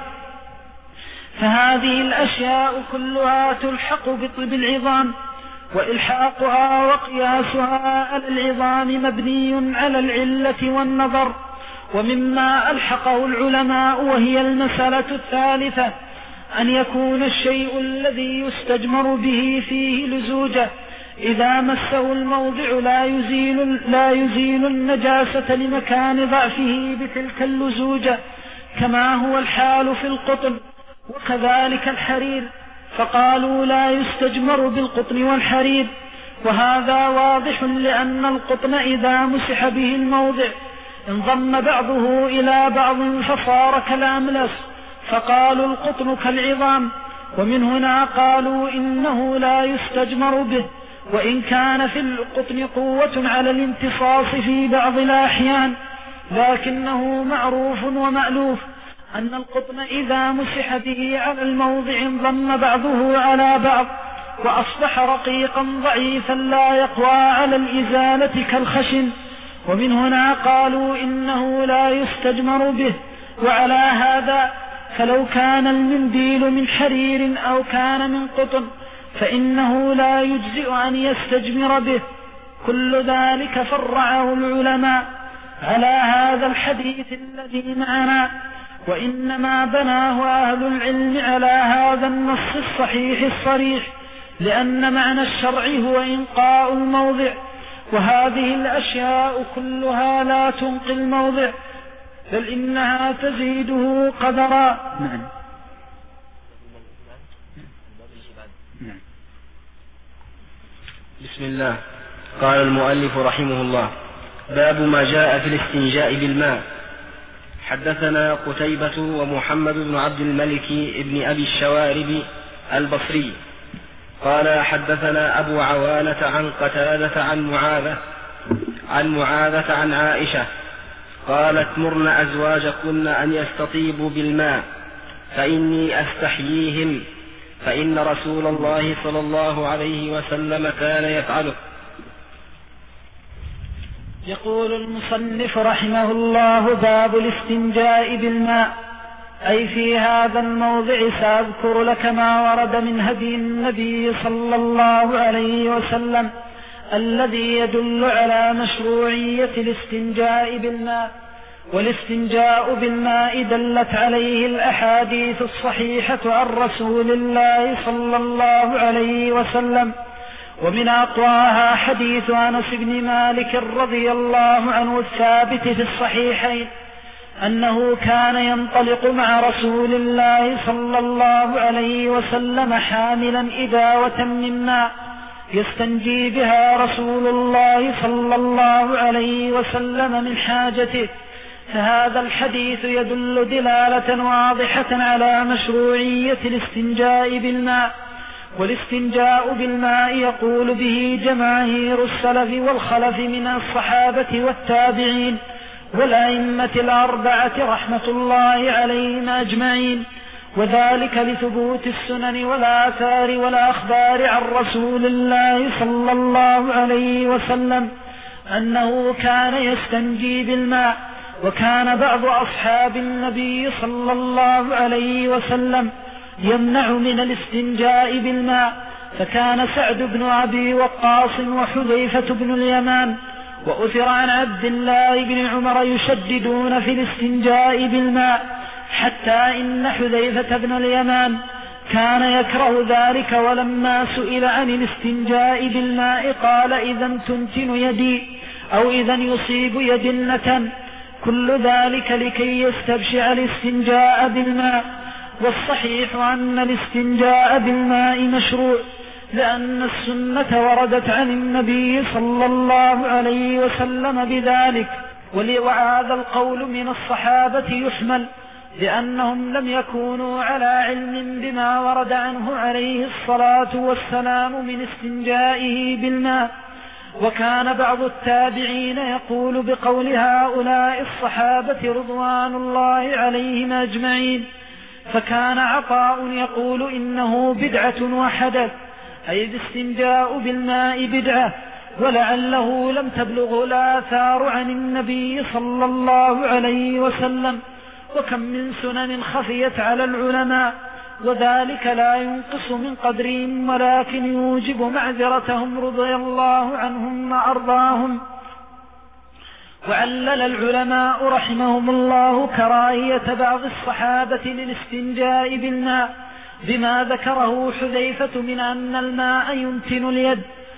فهذه الأشياء كلها تلحق بطب العظام، وإلحاقها وقياسها على العظام مبني على العلة والنظر. ومما ألحقه العلماء وهي المسألة الثالثة أن يكون الشيء الذي يستجمر به فيه لزوجة إذا مسه الموضع لا يزيل, لا يزيل النجاسة لمكان ضعفه بتلك اللزوجة، كما هو الحال في القطن، وكذلك الحرير، فقالوا لا يستجمر بالقطن والحرير. وهذا واضح لأن القطن إذا مسح به الموضع انضم بعضه إلى بعض فصار كالأملس، فقالوا القطن كالعظام، ومن هنا قالوا إنه لا يستجمر به، وإن كان في القطن قوة على الامتصاص في بعض الأحيان، لكنه معروف ومألوف أن القطن إذا مسح به على الموضع انضم بعضه على بعض وأصبح رقيقا ضعيفا لا يقوى على الإزالة كالخشن، ومن هنا قالوا إنه لا يستجمر به. وعلى هذا فلو كان المنديل من حرير أو كان من قطن فإنه لا يجزئ أن يستجمر به. كل ذلك فرعه العلماء على هذا الحديث الذي معنا، وإنما بناه أهل العلم على هذا النص الصحيح الصريح، لأن معنى الشرع هو إنقاء الموضع، وهذه الأشياء كلها لا تنقي الموضع بل إنها تزيده قدرا. نعم. بسم الله. قال المؤلف رحمه الله: باب ما جاء في الاستنجاء بالماء. حدثنا قتيبة ومحمد بن عبد الملك بن أبي الشوارب البصري قال حدثنا أبو عوانة عن قتادة عن معاذة عن معاذة عن عائشة قالت: مرن أزواجكن أن يستطيبوا بالماء فإني أستحييهم، فإن رسول الله صلى الله عليه وسلم كان يفعله. يقول المصنف رحمه الله: باب الاستنجاء بالماء. أي في هذا الموضع سأذكر لك ما ورد من هدي النبي صلى الله عليه وسلم الذي يدل على مشروعية الاستنجاء بالماء. والاستنجاء بالماء دلت عليه الأحاديث الصحيحة عن رسول الله صلى الله عليه وسلم، ومن أقواها حديث أنس بن مالك رضي الله عنه الثابت في الصحيحين أنه كان ينطلق مع رسول الله صلى الله عليه وسلم حاملا إداوة من ماء يستنجي بها رسول الله صلى الله عليه وسلم من حاجته، فهذا الحديث يدل دلالة واضحة على مشروعية الاستنجاء بالماء. والاستنجاء بالماء يقول به جماهير السلف والخلف من الصحابة والتابعين والأئمة الأربعة رحمة الله عليهم أجمعين، وذلك لثبوت السنن والآثار والأخبار عن رسول الله صلى الله عليه وسلم أنه كان يستنجي بالماء. وكان بعض أصحاب النبي صلى الله عليه وسلم يمنع من الاستنجاء بالماء، فكان سعد بن أبي وقاص وحذيفة بن اليمان وأثر عن عبد الله بن عمر يشددون في الاستنجاء بالماء، حتى إن حذيفة بن اليمان كان يكره ذلك، ولما سئل عن الاستنجاء بالماء قال: إذا تنتن يدي أو إذا يصيب يدي النتن. كل ذلك لكي يستبشع الاستنجاء بالماء. والصحيح أن الاستنجاء بالماء مشروع، لأن السنة وردت عن النبي صلى الله عليه وسلم بذلك، وهذا القول من الصحابة يحمل، لأنهم لم يكونوا على علم بما ورد عنه عليه الصلاة والسلام من استنجائه بالماء. وكان بعض التابعين يقول بقول هؤلاء الصحابة رضوان الله عليهم أجمعين، فكان عطاء يقول إنه بدعة وحدث، أي الاستنجاء بالماء بدعة، ولعله لم تبلغ الآثار عن النبي صلى الله عليه وسلم. وكم من سنن خفيت على العلماء، وذلك لا ينقص من قدرهم ولكن يوجب معذرتهم رضي الله عنهم وأرضاهم. وعلل العلماء رحمهم الله كراهية بعض الصحابة للاستنجاء بالماء بما ذكره حذيفة من أن الماء يمتن اليد،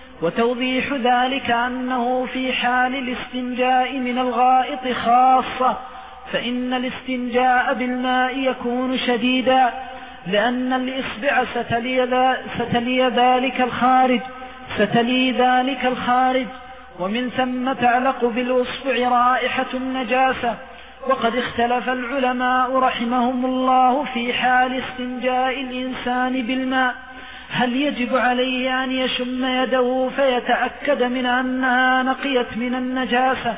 وتوضيح ذلك أنه في حال الاستنجاء من الغائط خاصة، فإن الاستنجاء بالماء يكون شديدا لأن الإصبع ستلي, ستلي ذلك الخارج ستلي ذلك الخارج ومن ثم تعلق بالأصبع رائحة النجاسة. وقد اختلف العلماء رحمهم الله في حال استنجاء الإنسان بالماء، هل يجب عليه أن يشم يده فيتأكد من أنها نقيت من النجاسة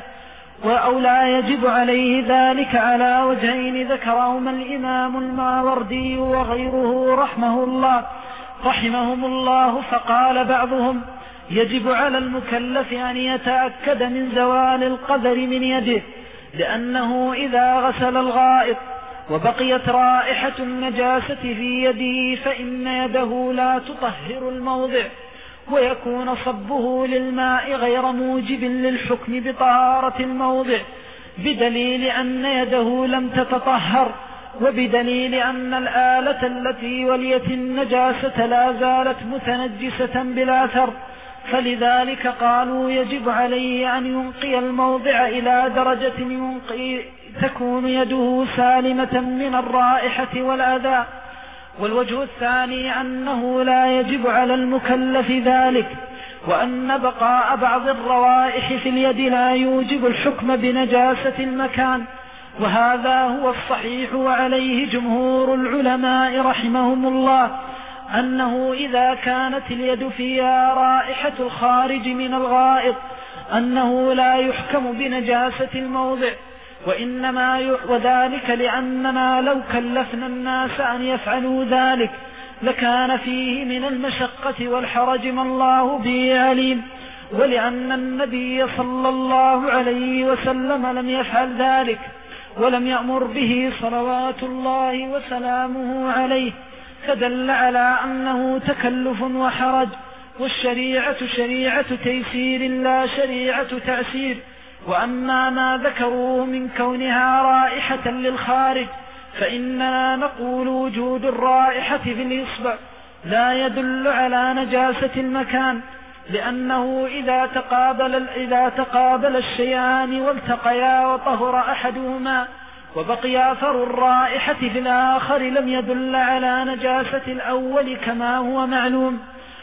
أو لا يجب عليه ذلك، على وجهين ذكرهما الإمام الماوردي وغيره رحمه الله رحمهم الله. فقال بعضهم يجب على المكلف أن يتأكد من زوال القذر من يده، لأنه إذا غسل الغائط وبقيت رائحة النجاسة في يده فإن يده لا تطهر الموضع، ويكون صبه للماء غير موجب للحكم بطهارة الموضع، بدليل أن يده لم تتطهر، وبدليل أن الآلة التي وليت النجاسة لا زالت متنجسة بالأثر. فلذلك قالوا يجب عليه أن ينقي الموضع إلى درجة ينقي تكون يده سالمة من الرائحة والأذى. والوجه الثاني أنه لا يجب على المكلف ذلك، وأن بقاء بعض الروائح في اليد لا يوجب الحكم بنجاسة المكان، وهذا هو الصحيح وعليه جمهور العلماء رحمهم الله، أنه إذا كانت اليد فيها رائحة الخارج من الغائط أنه لا يحكم بنجاسة الموضع، وإنما ي... وذلك لأننا لو كلفنا الناس أن يفعلوا ذلك لكان فيه من المشقة والحرج ما الله به عليم، ولأن النبي صلى الله عليه وسلم لم يفعل ذلك ولم يأمر به صلوات الله وسلامه عليه، فدل على أنه تكلف وحرج، والشريعة شريعة تيسير لا شريعة تأسير. وأما ما ذكروه من كونها رائحة للخارج فإننا نقول وجود الرائحة في الإصبع لا يدل على نجاسة المكان، لأنه إذا تقابل, إذا تقابل الشيئان والتقيا وطهر أحدهما وبقي أثر الرائحة في الآخر لم يدل على نجاسة الأول كما هو معلوم.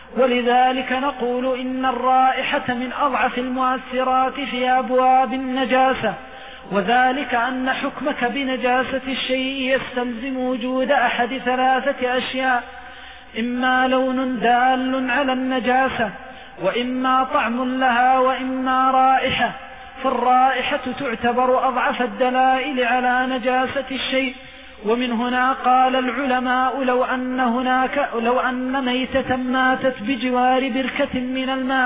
ولذلك نقول إن الرائحة من أضعف المؤثرات في أبواب النجاسة، وذلك أن حكمك بنجاسة الشيء يستلزم وجود أحد ثلاثة أشياء: إما لون دال على النجاسة، وإما طعم لها، وإما رائحة. فالرائحة تعتبر أضعف الدلائل على نجاسة الشيء. ومن هنا قال العلماء لو أن هناك لو أن ميتة ماتت بجوار بركة من الماء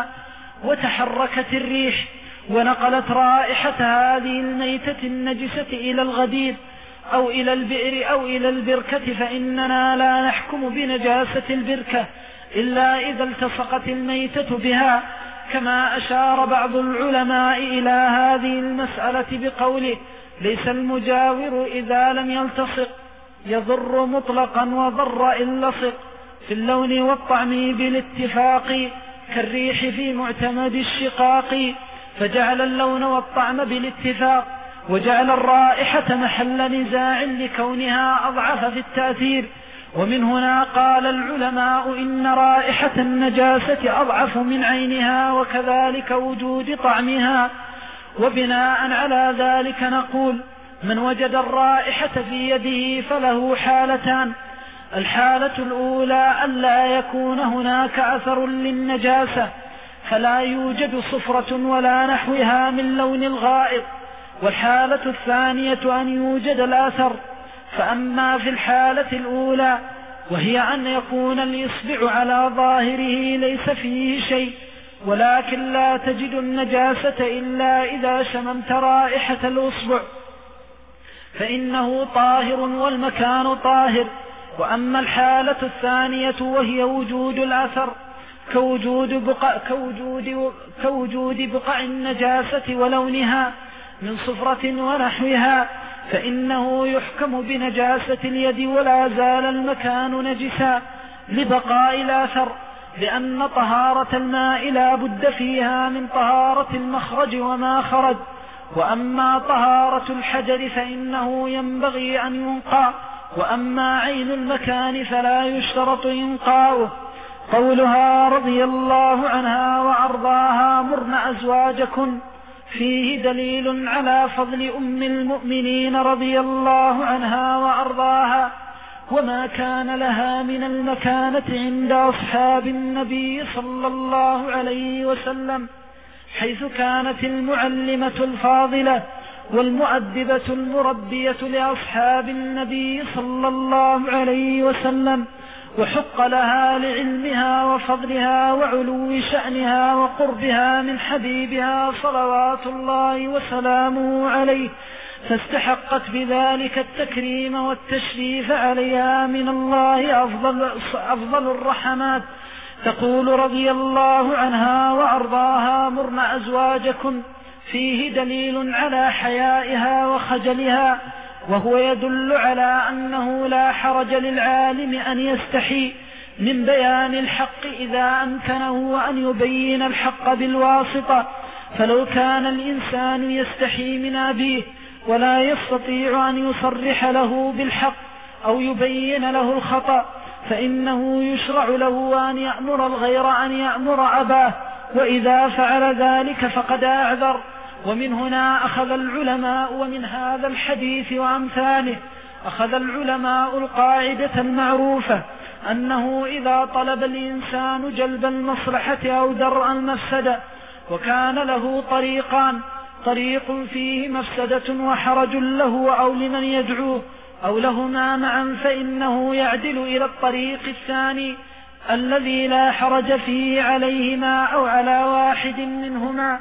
وتحركت الريح ونقلت رائحة هذه الميتة النجسة إلى الغدير أو إلى البئر أو إلى البركة فإننا لا نحكم بنجاسة البركة إلا إذا التصقت الميتة بها، كما أشار بعض العلماء إلى هذه المسألة بقوله: ليس المجاور إذا لم يلتصق يضر مطلقا وضر إن لصق، في اللون والطعم بالاتفاق كالريح في معتمد الشقاق، فجعل اللون والطعم بالاتفاق وجعل الرائحة محل نزاع لكونها أضعف في التأثير. ومن هنا قال العلماء إن رائحة النجاسة أضعف من عينها وكذلك وجود طعمها. وبناء على ذلك نقول: من وجد الرائحة في يده فله حالتان: الحالة الأولى ألا يكون هناك أثر للنجاسة فلا يوجد صفرة ولا نحوها من لون الغائط، والحالة الثانية أن يوجد الأثر. فأما في الحالة الأولى وهي أن يكون الإصبع على ظاهره ليس فيه شيء ولكن لا تجد النجاسة إلا إذا شممت رائحة الأصبع فإنه طاهر والمكان طاهر. وأما الحالة الثانية وهي وجود الأثر كوجود بقع, كوجود كوجود بقع النجاسة ولونها من صفرة ونحوها، فإنه يحكم بنجاسة اليد ولا زال المكان نجسا لبقاء الأثر، لأن طهارة الماء لا بد فيها من طهارة المخرج وما خرج. وأما طهارة الحجر فإنه ينبغي أن ينقى، وأما عين المكان فلا يشترط إنقاؤه. قولها رضي الله عنها وأرضاها مرن أزواجكن فيه دليل على فضل أم المؤمنين رضي الله عنها وأرضاها، وما كان لها من المكانة عند أصحاب النبي صلى الله عليه وسلم، حيث كانت المعلمة الفاضلة والمؤدبة المربية لأصحاب النبي صلى الله عليه وسلم، وحق لها لعلمها وفضلها وعلو شأنها وقربها من حبيبها صلوات الله وسلامه عليه، فاستحقت بذلك التكريم والتشريف عليها من الله أفضل, أفضل الرحمات. تقول رضي الله عنها وأرضاها مرن أزواجكم فيه دليل على حيائها وخجلها، وهو يدل على أنه لا حرج للعالم أن يستحي من بيان الحق إذا أمكنه أن يبين الحق بالواسطة. فلو كان الإنسان يستحي من أبيه ولا يستطيع أن يصرح له بالحق أو يبين له الخطأ فإنه يشرع له أن يأمر الغير أن يأمر أباه، وإذا فعل ذلك فقد أعذر. ومن هنا أخذ العلماء، ومن هذا الحديث وأمثاله أخذ العلماء القاعدة المعروفة أنه إذا طلب الإنسان جلب المصلحة أو درء المفسدة وكان له طريقان، طريق فيه مفسدة وحرج له أو لمن يدعوه أو لهما معا، فإنه يعدل إلى الطريق الثاني الذي لا حرج فيه عليهما أو على واحد منهما.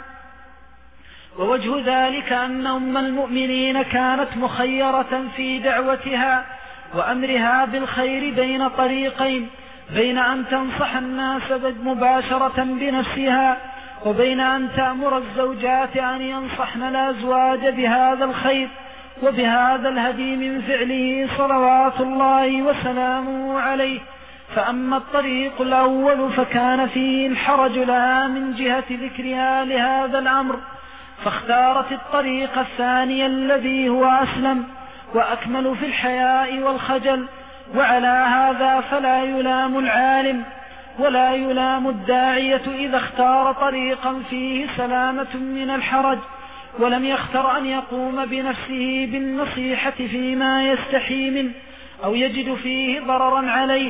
ووجه ذلك أن أم المؤمنين كانت مخيرة في دعوتها وأمرها بالخير بين طريقين، بين أن تنصح الناس مباشرة بنفسها وبين أن تأمر الزوجات أن ينصحن الأزواج بهذا الخير وبهذا الهدي من فعله صلوات الله وسلامه عليه. فأما الطريق الأول فكان فيه الحرج لها من جهة ذكرها لهذا الأمر، فاختارت الطريق الثاني الذي هو أسلم وأكمل في الحياء والخجل. وعلى هذا فلا يلام العالم ولا يلام الداعية إذا اختار طريقا فيه سلامة من الحرج ولم يختر أن يقوم بنفسه بالنصيحة فيما يستحي منه أو يجد فيه ضررا عليه،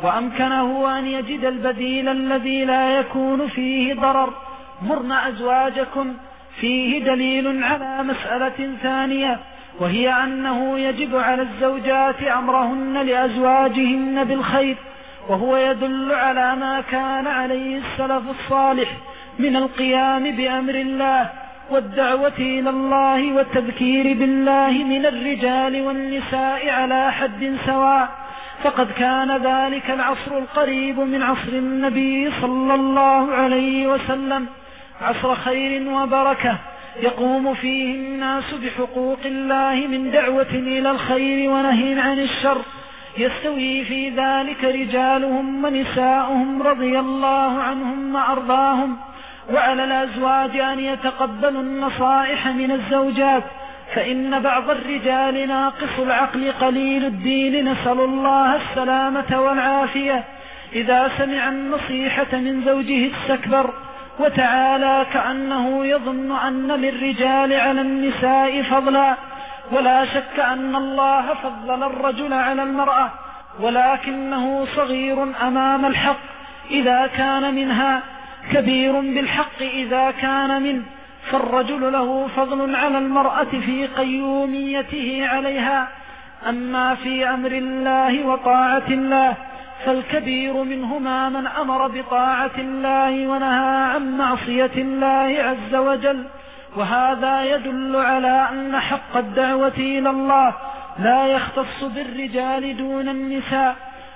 وأمكنه أن يجد البديل الذي لا يكون فيه ضرر. مرن أزواجكم فيه دليل على مسألة ثانية، وهي أنه يجب على الزوجات أمرهن لأزواجهن بالخير، وهو يدل على ما كان عليه السلف الصالح من القيام بأمر الله والدعوة إلى الله والتذكير بالله من الرجال والنساء على حد سواء. فقد كان ذلك العصر القريب من عصر النبي صلى الله عليه وسلم عصر خير وبركة يقوم فيه الناس بحقوق الله من دعوة إلى الخير ونهي عن الشر، يستوي في ذلك رجالهم ونساؤهم رضي الله عنهم وأرضاهم. وعلى الأزواج أن يتقبلوا النصائح من الزوجات، فإن بعض الرجال ناقص العقل قليل الدين نسأل الله السلامة والعافية إذا سمع النصيحة من زوجه استكبر وتعالى كأنه يظن أن للرجال على النساء فضلا. ولا شك أن الله فضل الرجل على المرأة، ولكنه صغير أمام الحق إذا كان منها، كبير بالحق إذا كان منه، فالرجل له فضل على المرأة في قيوميته عليها. أما في أمر الله وطاعة الله فالكبير منهما من أمر بطاعة الله ونهى عن معصية الله عز وجل، وهذا يدل على أن حق الدعوة إلى الله لا يختص بالرجال دون النساء،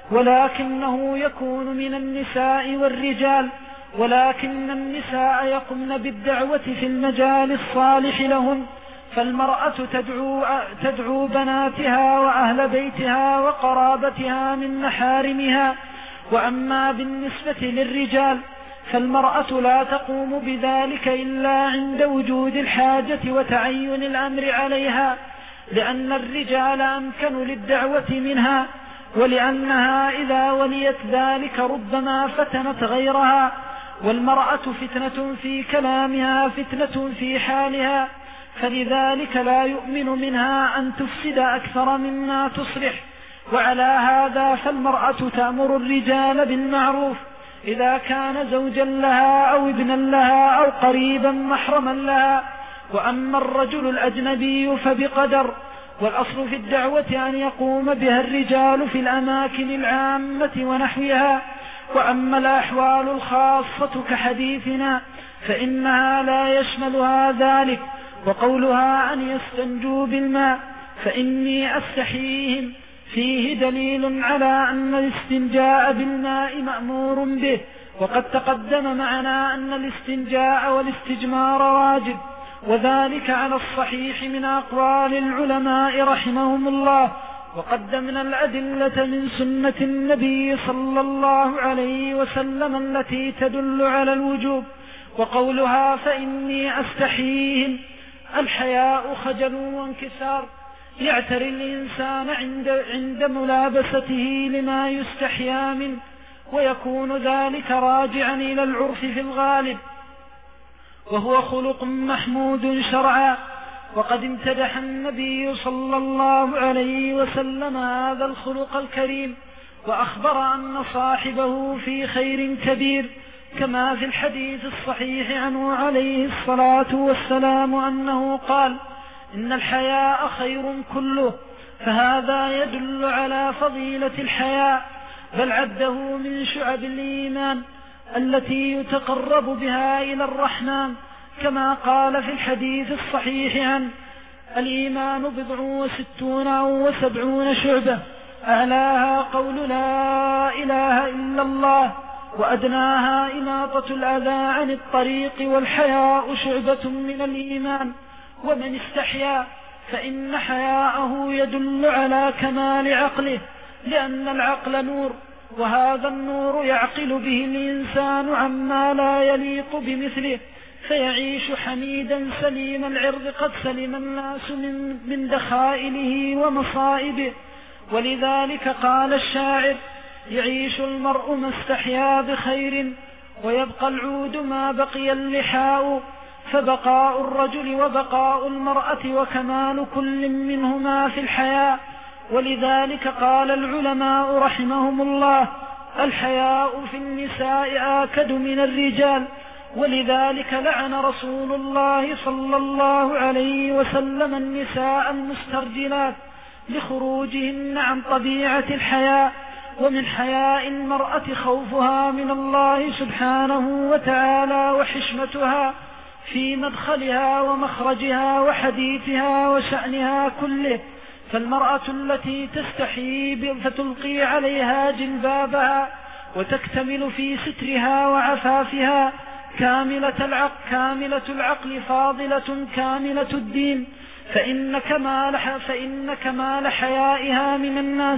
ولكنه يكون من النساء والرجال، ولكن النساء يقمن بالدعوة في المجال الصالح لهن، فالمرأة تدعو, تدعو بناتها وأهل بيتها وقرابتها من محارمها. وأما بالنسبة للرجال فالمرأة لا تقوم بذلك إلا عند وجود الحاجة وتعين الأمر عليها، لأن الرجال أمكن للدعوة منها، ولأنها إذا وليت ذلك ربما فتنت غيرها. والمرأة فتنة في كلامها فتنة في حالها، فلذلك لا يؤمن منها أن تفسد أكثر مما تصلح. وعلى هذا فالمرأة تأمر الرجال بالمعروف إذا كان زوجا لها أو ابنا لها أو قريبا محرما لها. وأما الرجل الأجنبي فبقدر. والأصل في الدعوة أن يقوم بها الرجال في الأماكن العامة ونحوها. وأما الأحوال الخاصة كحديثنا فإنها لا يشملها ذلك. وقولها أن يستنجوا بالماء فإني أستحييهم فيه دليل على أن الاستنجاء بالماء مأمور به، وقد تقدم معنا أن الاستنجاء والاستجمار واجب، وذلك على الصحيح من أقوال العلماء رحمهم الله. وقدمنا الأدلة من سنة النبي صلى الله عليه وسلم التي تدل على الوجوب. وقولها فإني أستحييهم، الحياء خجل وانكسار يعتري الإنسان عند, عند ملابسته لما يستحيا منه، ويكون ذلك راجعا إلى العرف في الغالب، وهو خلق محمود شرعا. وقد امتدح النبي صلى الله عليه وسلم هذا الخلق الكريم، وأخبر أن صاحبه في خير كبير، كما في الحديث الصحيح عنه عليه الصلاة والسلام أنه قال: إن الحياء خير كله. فهذا يدل على فضيلة الحياء، بل عده من شعب الإيمان التي يتقرب بها إلى الرحمن، كما قال في الحديث الصحيح عنه: الإيمان بضع وستون أو وسبعون شعبة، أعلاها قول لا إله إلا الله، وأدناها إماطة الأذى عن الطريق، والحياء شعبة من الإيمان. ومن استحيا فإن حياءه يدل على كمال عقله، لأن العقل نور، وهذا النور يعقل به الإنسان عما لا يليق بمثله، فيعيش حميدا سليم العرض، قد سلم الناس من, من دخائله ومصائبه. ولذلك قال الشاعر: يعيش المرء ما استحيا بخير، ويبقى العود ما بقي اللحاء. فبقاء الرجل وبقاء المرأة وكمال كل منهما في الحياء. ولذلك قال العلماء رحمهم الله: الحياء في النساء آكد من الرجال. ولذلك لعن رسول الله صلى الله عليه وسلم النساء المسترجلات لخروجهن عن طبيعة الحياء. ومن حياء المرأة خوفها من الله سبحانه وتعالى، وحشمتها في مدخلها ومخرجها وحديثها وشأنها كله. فالمرأة التي تستحي فتلقي عليها جلبابها وتكتمل في سترها وعفافها كاملة العقل, كاملة العقل فاضلة كاملة الدين، فإن كمال, فإن كمال حيائها من الناس،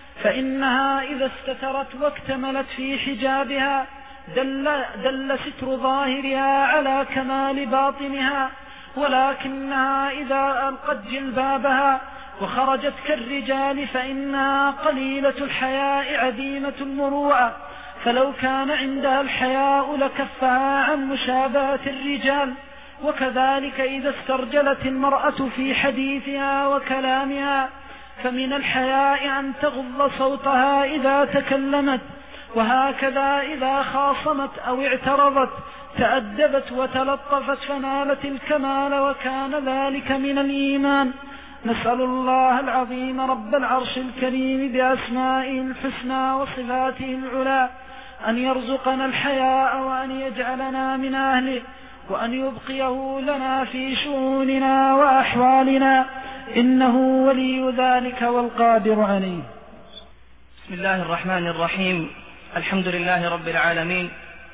فإنها إذا استترت واكتملت في حجابها دل, دل ستر ظاهرها على كمال باطنها. ولكنها إذا ألقت جلبابها وخرجت كالرجال فإنها قليلة الحياء عديمة المروءة، فلو كان عندها الحياء لكفها عن مشابهة الرجال. وكذلك إذا استرجلت المرأة في حديثها وكلامها فمن الحياء أن تغض صوتها إذا تكلمت، وهكذا إذا خاصمت أو اعترضت تأدبت وتلطفت فنالت الكمال، وكان ذلك من الإيمان. نسأل الله العظيم رب العرش الكريم بأسمائه الحسنى وصفاته العلى أن يرزقنا الحياء، وأن يجعلنا من أهله، وأن يبقيه لنا في شؤوننا وأحوالنا، إنه ولي ذلك والقادر عليه. بسم الله الرحمن الرحيم. الحمد لله رب العالمين،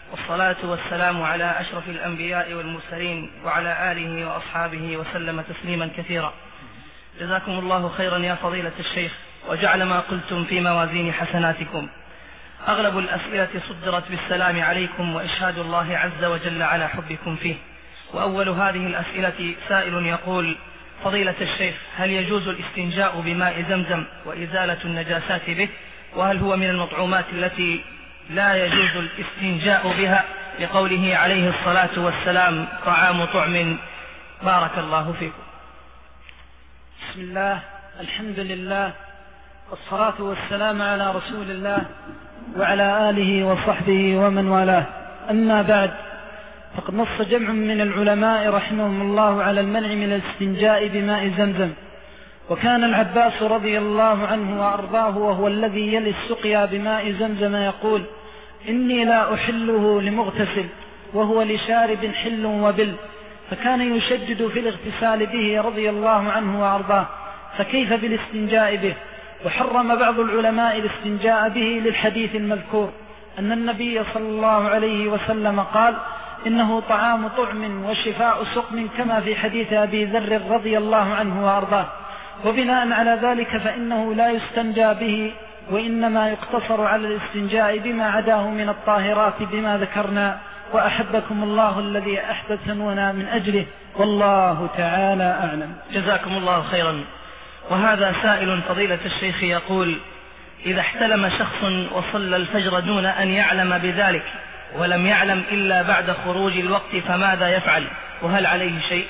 والصلاة والسلام على أشرف الأنبياء والمرسلين وعلى آله وأصحابه وسلم تسليما كثيرا. جزاكم الله خيرا يا فضيلة الشيخ، وجعل ما قلتم في موازين حسناتكم. أغلب الأسئلة صدرت بالسلام عليكم وإشهاد الله عز وجل على حبكم فيه. وأول هذه الأسئلة سائل يقول: فضيلة الشيخ، هل يجوز الاستنجاء بماء زمزم وإزالة النجاسات به؟ وهل هو من المطعومات التي لا يجوز الاستنجاء بها لقوله عليه الصلاة والسلام: طعام طعم؟ بارك الله فيكم. بسم الله، الحمد لله، والصلاة والسلام على رسول الله وعلى آله وصحبه ومن والاه. أما بعد، فقد نص جمع من العلماء رحمهم الله على المنع من الاستنجاء بماء زمزم. وكان العباس رضي الله عنه وأرضاه وهو الذي يلي السقيا بماء زمزم يقول: إني لا أحله لمغتسل وهو لشارب حل وبل. فكان يشدد في الاغتسال به رضي الله عنه وأرضاه، فكيف بالاستنجاء به؟ وحرم بعض العلماء الاستنجاء به للحديث المذكور أن النبي صلى الله عليه وسلم قال: إنه طعام طعم وشفاء سقم، كما في حديث أبي ذر رضي الله عنه وأرضاه. وبناء على ذلك فإنه لا يستنجى به، وإنما يقتصر على الاستنجاء بما عداه من الطاهرات بما ذكرنا. وأحبكم الله الذي أحببتمونا من أجله، والله تعالى أعلم. جزاكم الله خيرا. وهذا سائل فضيلة الشيخ يقول: إذا احتلم شخص وصلى الفجر دون أن يعلم بذلك ولم يعلم إلا بعد خروج الوقت، فماذا يفعل؟ وهل عليه شيء؟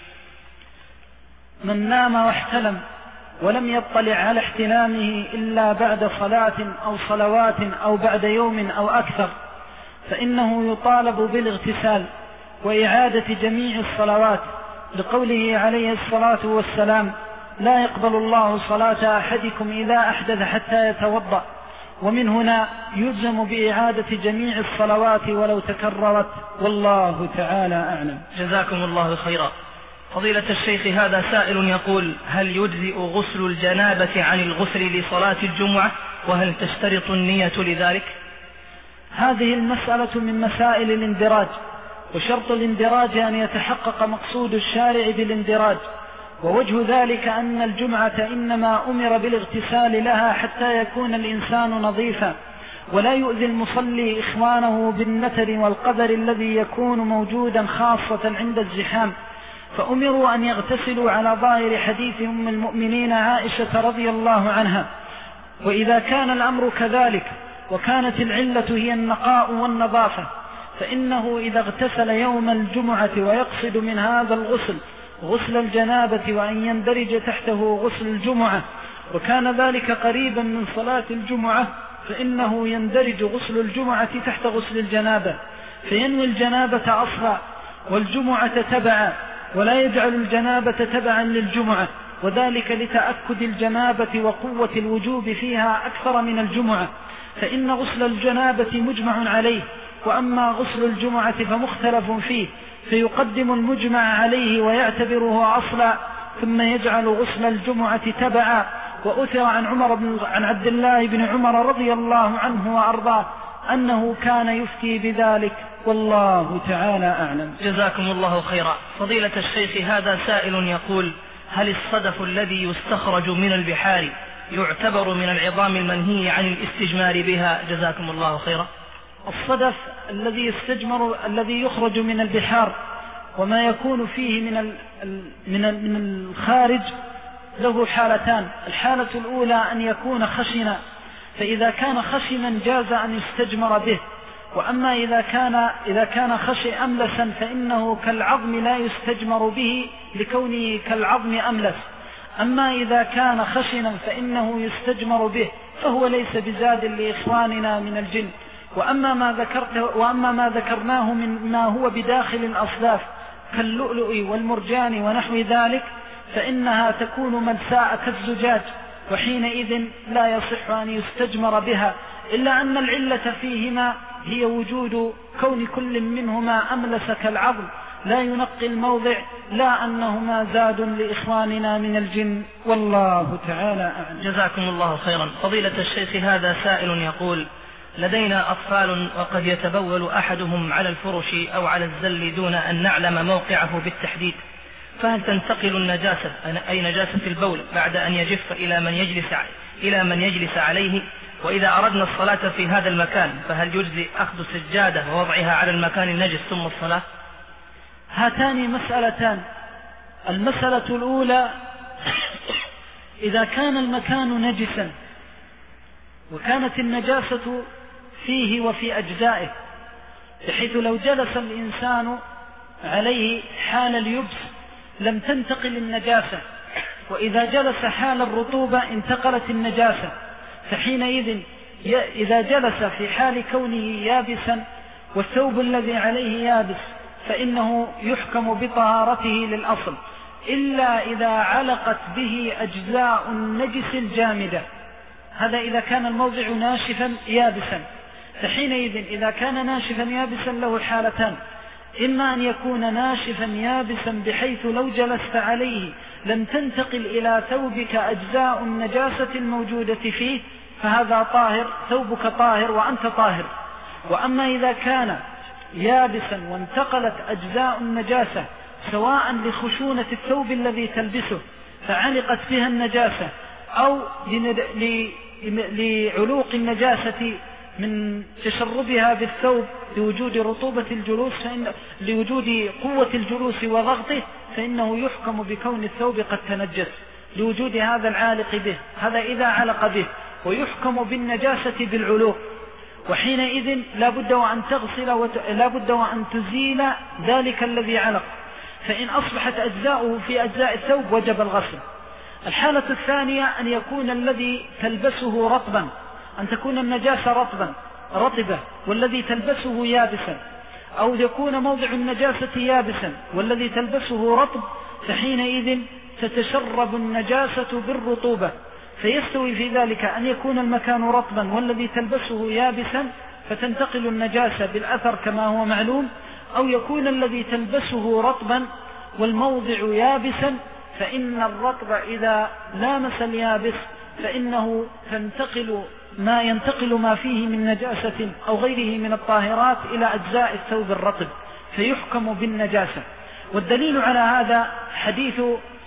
من نام واحتلم ولم يطلع على احتلامه إلا بعد صلاة أو صلوات أو بعد يوم أو أكثر، فإنه يطالب بالاغتسال وإعادة جميع الصلوات، لقوله عليه الصلاة والسلام: لا يقبل الله صلاة أحدكم إذا أحدث حتى يتوضأ. ومن هنا يلزم بإعادة جميع الصلوات ولو تكررت، والله تعالى أعلم. جزاكم الله خيرا. فضيلة الشيخ، هذا سائل يقول: هل يجزئ غسل الجنابة عن الغسل لصلاة الجمعة؟ وهل تشترط النية لذلك؟ هذه المسألة من مسائل الاندراج، وشرط الاندراج أن يتحقق مقصود الشارع بالاندراج. ووجه ذلك أن الجمعة إنما أمر بالاغتسال لها حتى يكون الإنسان نظيفا، ولا يؤذي المصلي إخوانه بالنتر والقدر الذي يكون موجودا خاصة عند الزحام، فأمروا أن يغتسلوا على ظاهر حديث أم المؤمنين عائشة رضي الله عنها. وإذا كان الأمر كذلك وكانت العلة هي النقاء والنظافة، فإنه إذا اغتسل يوم الجمعة ويقصد من هذا الغسل غسل الجنابة وأن يندرج تحته غسل الجمعة، وكان ذلك قريبا من صلاة الجمعة، فإنه يندرج غسل الجمعة تحت غسل الجنابة، فينوي الجنابة أصلا والجمعة تبعا، ولا يجعل الجنابة تبعا للجمعة، وذلك لتأكد الجنابة وقوة الوجوب فيها أكثر من الجمعة، فإن غسل الجنابة مجمع عليه، وأما غسل الجمعة فمختلف فيه، فيقدم المجمع عليه ويعتبره أصلا، ثم يجعل غسل الجمعة تبعا. وأثر عن عمر بن عن عبد الله بن عمر رضي الله عنه وأرضاه أنه كان يفتي بذلك، والله تعالى أعلم. جزاكم الله خيرا. فضيلة الشيخ، هذا سائل يقول: هل الصدف الذي يستخرج من البحار يعتبر من العظام المنهي عن الاستجمار بها؟ جزاكم الله خيرا. الصدف الذي يستجمر الذي يخرج من البحار وما يكون فيه من من من الخارج له حالتان: الحالة الأولى أن يكون خشنا، فإذا كان خشنا جاز أن يستجمر به، وأما إذا كان إذا كان خشي أملسا فإنه كالعظم لا يستجمر به لكونه كالعظم أملس. أما إذا كان خشنا فإنه يستجمر به، فهو ليس بزاد لإخواننا من الجن. وأما ما ذكرته وأما ما ذكرناه من ما هو بداخل الأصداف كاللؤلؤ والمرجان ونحو ذلك، فإنها تكون ملساء كالزجاج، وحينئذ لا يصح أن يستجمر بها، إلا أن العلة فيهما هي وجود كون كل منهما أملس كالعظم لا ينقي الموضع، لا أنهما زاد لإخواننا من الجن، والله تعالى أعلم. جزاكم الله خيرا. فضيلة الشيخ، هذا سائل يقول: لدينا أطفال وقد يتبول أحدهم على الفرش أو على الزل دون أن نعلم موقعه بالتحديد، فهل تنتقل النجاسة أي نجاسة البول بعد أن يجف إلى من يجلس إلى من يجلس عليه؟ وإذا أردنا الصلاة في هذا المكان فهل يجزي أخذ سجادة ووضعها على المكان النجس ثم الصلاة؟ هاتان مسألتان. المسألة الأولى: إذا كان المكان نجسا وكانت النجاسة فيه وفي أجزائه، بحيث لو جلس الإنسان عليه حال اليبس لم تنتقل النجاسة، وإذا جلس حال الرطوبة انتقلت النجاسة، فحينئذ إذا جلس في حال كونه يابسا والثوب الذي عليه يابس فإنه يحكم بطهارته للأصل، إلا إذا علقت به أجزاء النجس الجامدة. هذا إذا كان الموضع ناشفا يابسا، فحينئذ إذا كان ناشفا يابسا له حالتان: إما أن يكون ناشفا يابسا بحيث لو جلست عليه لم تنتقل إلى ثوبك أجزاء النجاسة الموجودة فيه، فهذا طاهر، ثوبك طاهر وأنت طاهر. وأما إذا كان يابسا وانتقلت أجزاء النجاسة سواء لخشونة الثوب الذي تلبسه فعلقت بها النجاسة، أو لعلوق النجاسة من تشربها بالثوب لوجود رطوبة الجلوس، فإن لوجود قوة الجلوس وضغطه، فإنه يحكم بكون الثوب قد تنجس لوجود هذا العالق به، هذا إذا علق به، ويحكم بالنجاسة بالعلوق. وحينئذ لا بد وأن تغسل وت... لا بد وأن تزيل ذلك الذي علق، فإن أصبحت أجزاؤه في أجزاء الثوب وجب الغسل. الحالة الثانية أن يكون الذي تلبسه رطبا، أن تكون النجاسة رطبا رطبة والذي تلبسه يابسا، أو يكون موضع النجاسة يابسا والذي تلبسه رطب، فحينئذ تتشرب النجاسة بالرطوبة، فيستوي في ذلك أن يكون المكان رطبا والذي تلبسه يابسا فتنتقل النجاسة بالأثر كما هو معلوم، أو يكون الذي تلبسه رطبا والموضع يابسا، فإن الرطب إذا لامس اليابس فإنه تنتقل ما ينتقل ما فيه من نجاسة أو غيره من الطاهرات إلى أجزاء الثوب الرطب فيحكم بالنجاسة. والدليل على هذا حديث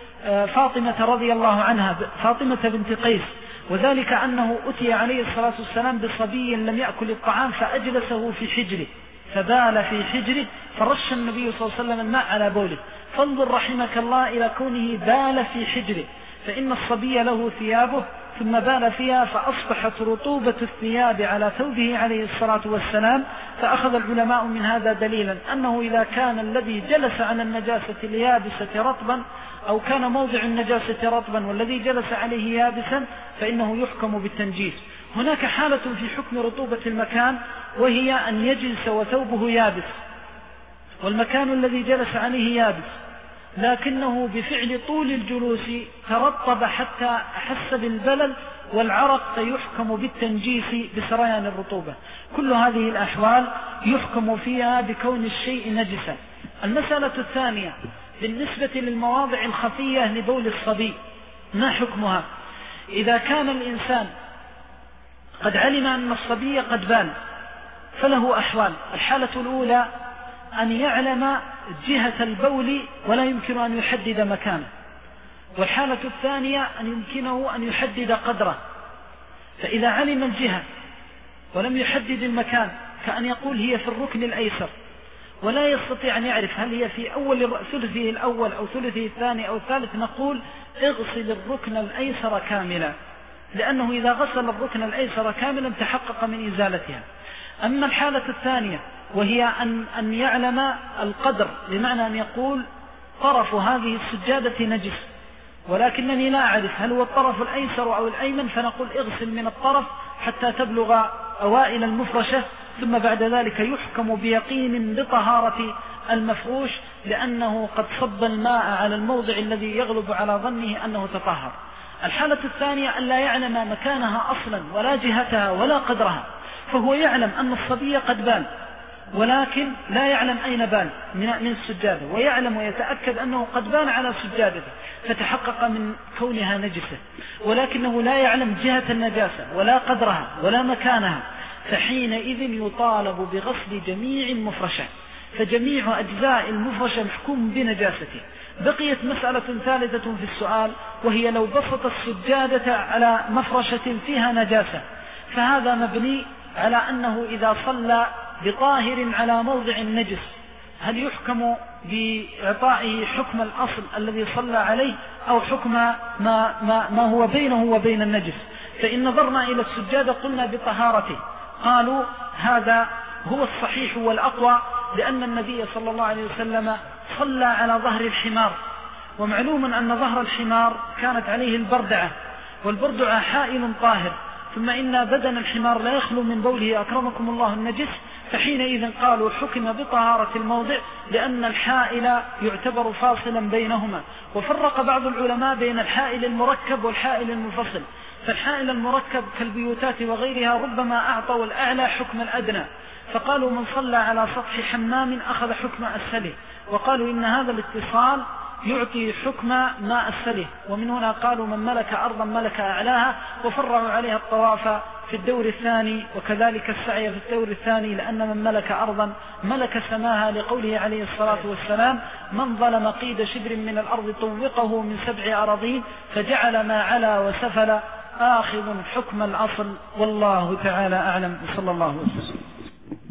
فاطمة رضي الله عنها، فاطمة بنت قيس، وذلك أنه أتي عليه الصلاة والسلام بصبي لم يأكل الطعام فأجلسه في حجره فبال في حجره، فرش النبي صلى الله عليه وسلم الماء على بوله. فانظر رحمك الله إلى كونه بال في حجره، فإن الصبي له ثيابه ثم بال فيها فأصبحت رطوبة الثياب على ثوبه عليه الصلاة والسلام. فأخذ العلماء من هذا دليلا أنه إذا كان الذي جلس على النجاسة اليابسة رطبا، أو كان موضع النجاسة رطبا والذي جلس عليه يابسا، فإنه يحكم بالتنجيس. هناك حالة في حكم رطوبة المكان، وهي أن يجلس وثوبه يابس والمكان الذي جلس عليه يابس، لكنه بفعل طول الجلوس ترطب حتى أحس بالبلل والعرق، فيحكم بالتنجيس بسريان الرطوبة. كل هذه الأحوال يحكم فيها بكون الشيء نجسا. المسألة الثانية بالنسبة للمواضع الخفية لبول الصبي، ما حكمها؟ إذا كان الإنسان قد علم أن الصبي قد بال فله أحوال. الحالة الأولى أن يعلم جهة البول ولا يمكن أن يحدد مكانه، والحالة الثانية أن يمكنه أن يحدد قدره. فإذا علم الجهة ولم يحدد المكان، كأن يقول هي في الركن الأيسر، ولا يستطيع أن يعرف هل هي في أول ثلثه الأول أو ثلثه الثاني أو الثالث، نقول اغسل الركن الأيسر كاملا، لأنه إذا غسل الركن الأيسر كاملا تحقق من إزالتها. أما الحالة الثانية وهي أن, أن يعلم القدر، بمعنى أن يقول طرف هذه السجادة نجس ولكنني لا أعرف هل هو الطرف الأيسر أو الأيمن، فنقول اغسل من الطرف حتى تبلغ أوائل المفرشة، ثم بعد ذلك يحكم بيقين بطهارة المفروش، لأنه قد صب الماء على الموضع الذي يغلب على ظنه أنه تطهر. الحالة الثانية أن لا يعلم مكانها أصلا ولا جهتها ولا قدرها، فهو يعلم أن الصبي قد بال ولكن لا يعلم أين بال من السجادة، ويعلم ويتأكد أنه قد بال على سجادته فتحقق من كونها نجسة، ولكنه لا يعلم جهة النجاسة ولا قدرها ولا مكانها، فحينئذ يطالب بغسل جميع المفرشات، فجميع أجزاء المفرشة محكوم بنجاسته. بقيت مسألة ثالثة في السؤال، وهي لو بسط السجادة على مفرشة فيها نجاسة، فهذا مبني على أنه إذا صلى بطاهر على موضع النجس هل يحكم بإعطائه حكم الأصل الذي صلى عليه أو حكم ما, ما, ما هو بينه وبين النجس؟ فإن نظرنا إلى السجادة قلنا بطهارته، قالوا هذا هو الصحيح والأقوى، لأن النبي صلى الله عليه وسلم صلى على ظهر الحمار، ومعلوم أن ظهر الحمار كانت عليه البردعة، والبردعة حائل طاهر، ثم إن بدن الحمار لا يخلو من بوله أكرمكم الله النجس، فحينئذ قالوا حكم بطهارة الموضع لأن الحائل يعتبر فاصلا بينهما. وفرق بعض العلماء بين الحائل المركب والحائل المنفصل، فالحائل المركب كالبيوتات وغيرها ربما أعطوا الأعلى حكم الأدنى، فقالوا من صلى على سطح حمام أخذ حكم أسفله، وقالوا إن هذا الاتصال يعطي حكم ما أسفله، ومن هنا قالوا من ملك أرضا ملك أعلاها، وفرعوا عليها الطواف في الدور الثاني وكذلك السعي في الدور الثاني، لأن من ملك أرضا ملك سماها، لقوله عليه الصلاة والسلام من ظلم قيد شبر من الأرض طوقه من سبع أراضين فجعل ما علا وسفل آخذ حكم الأصل، والله تعالى أعلم. صلى الله عليه وسلم.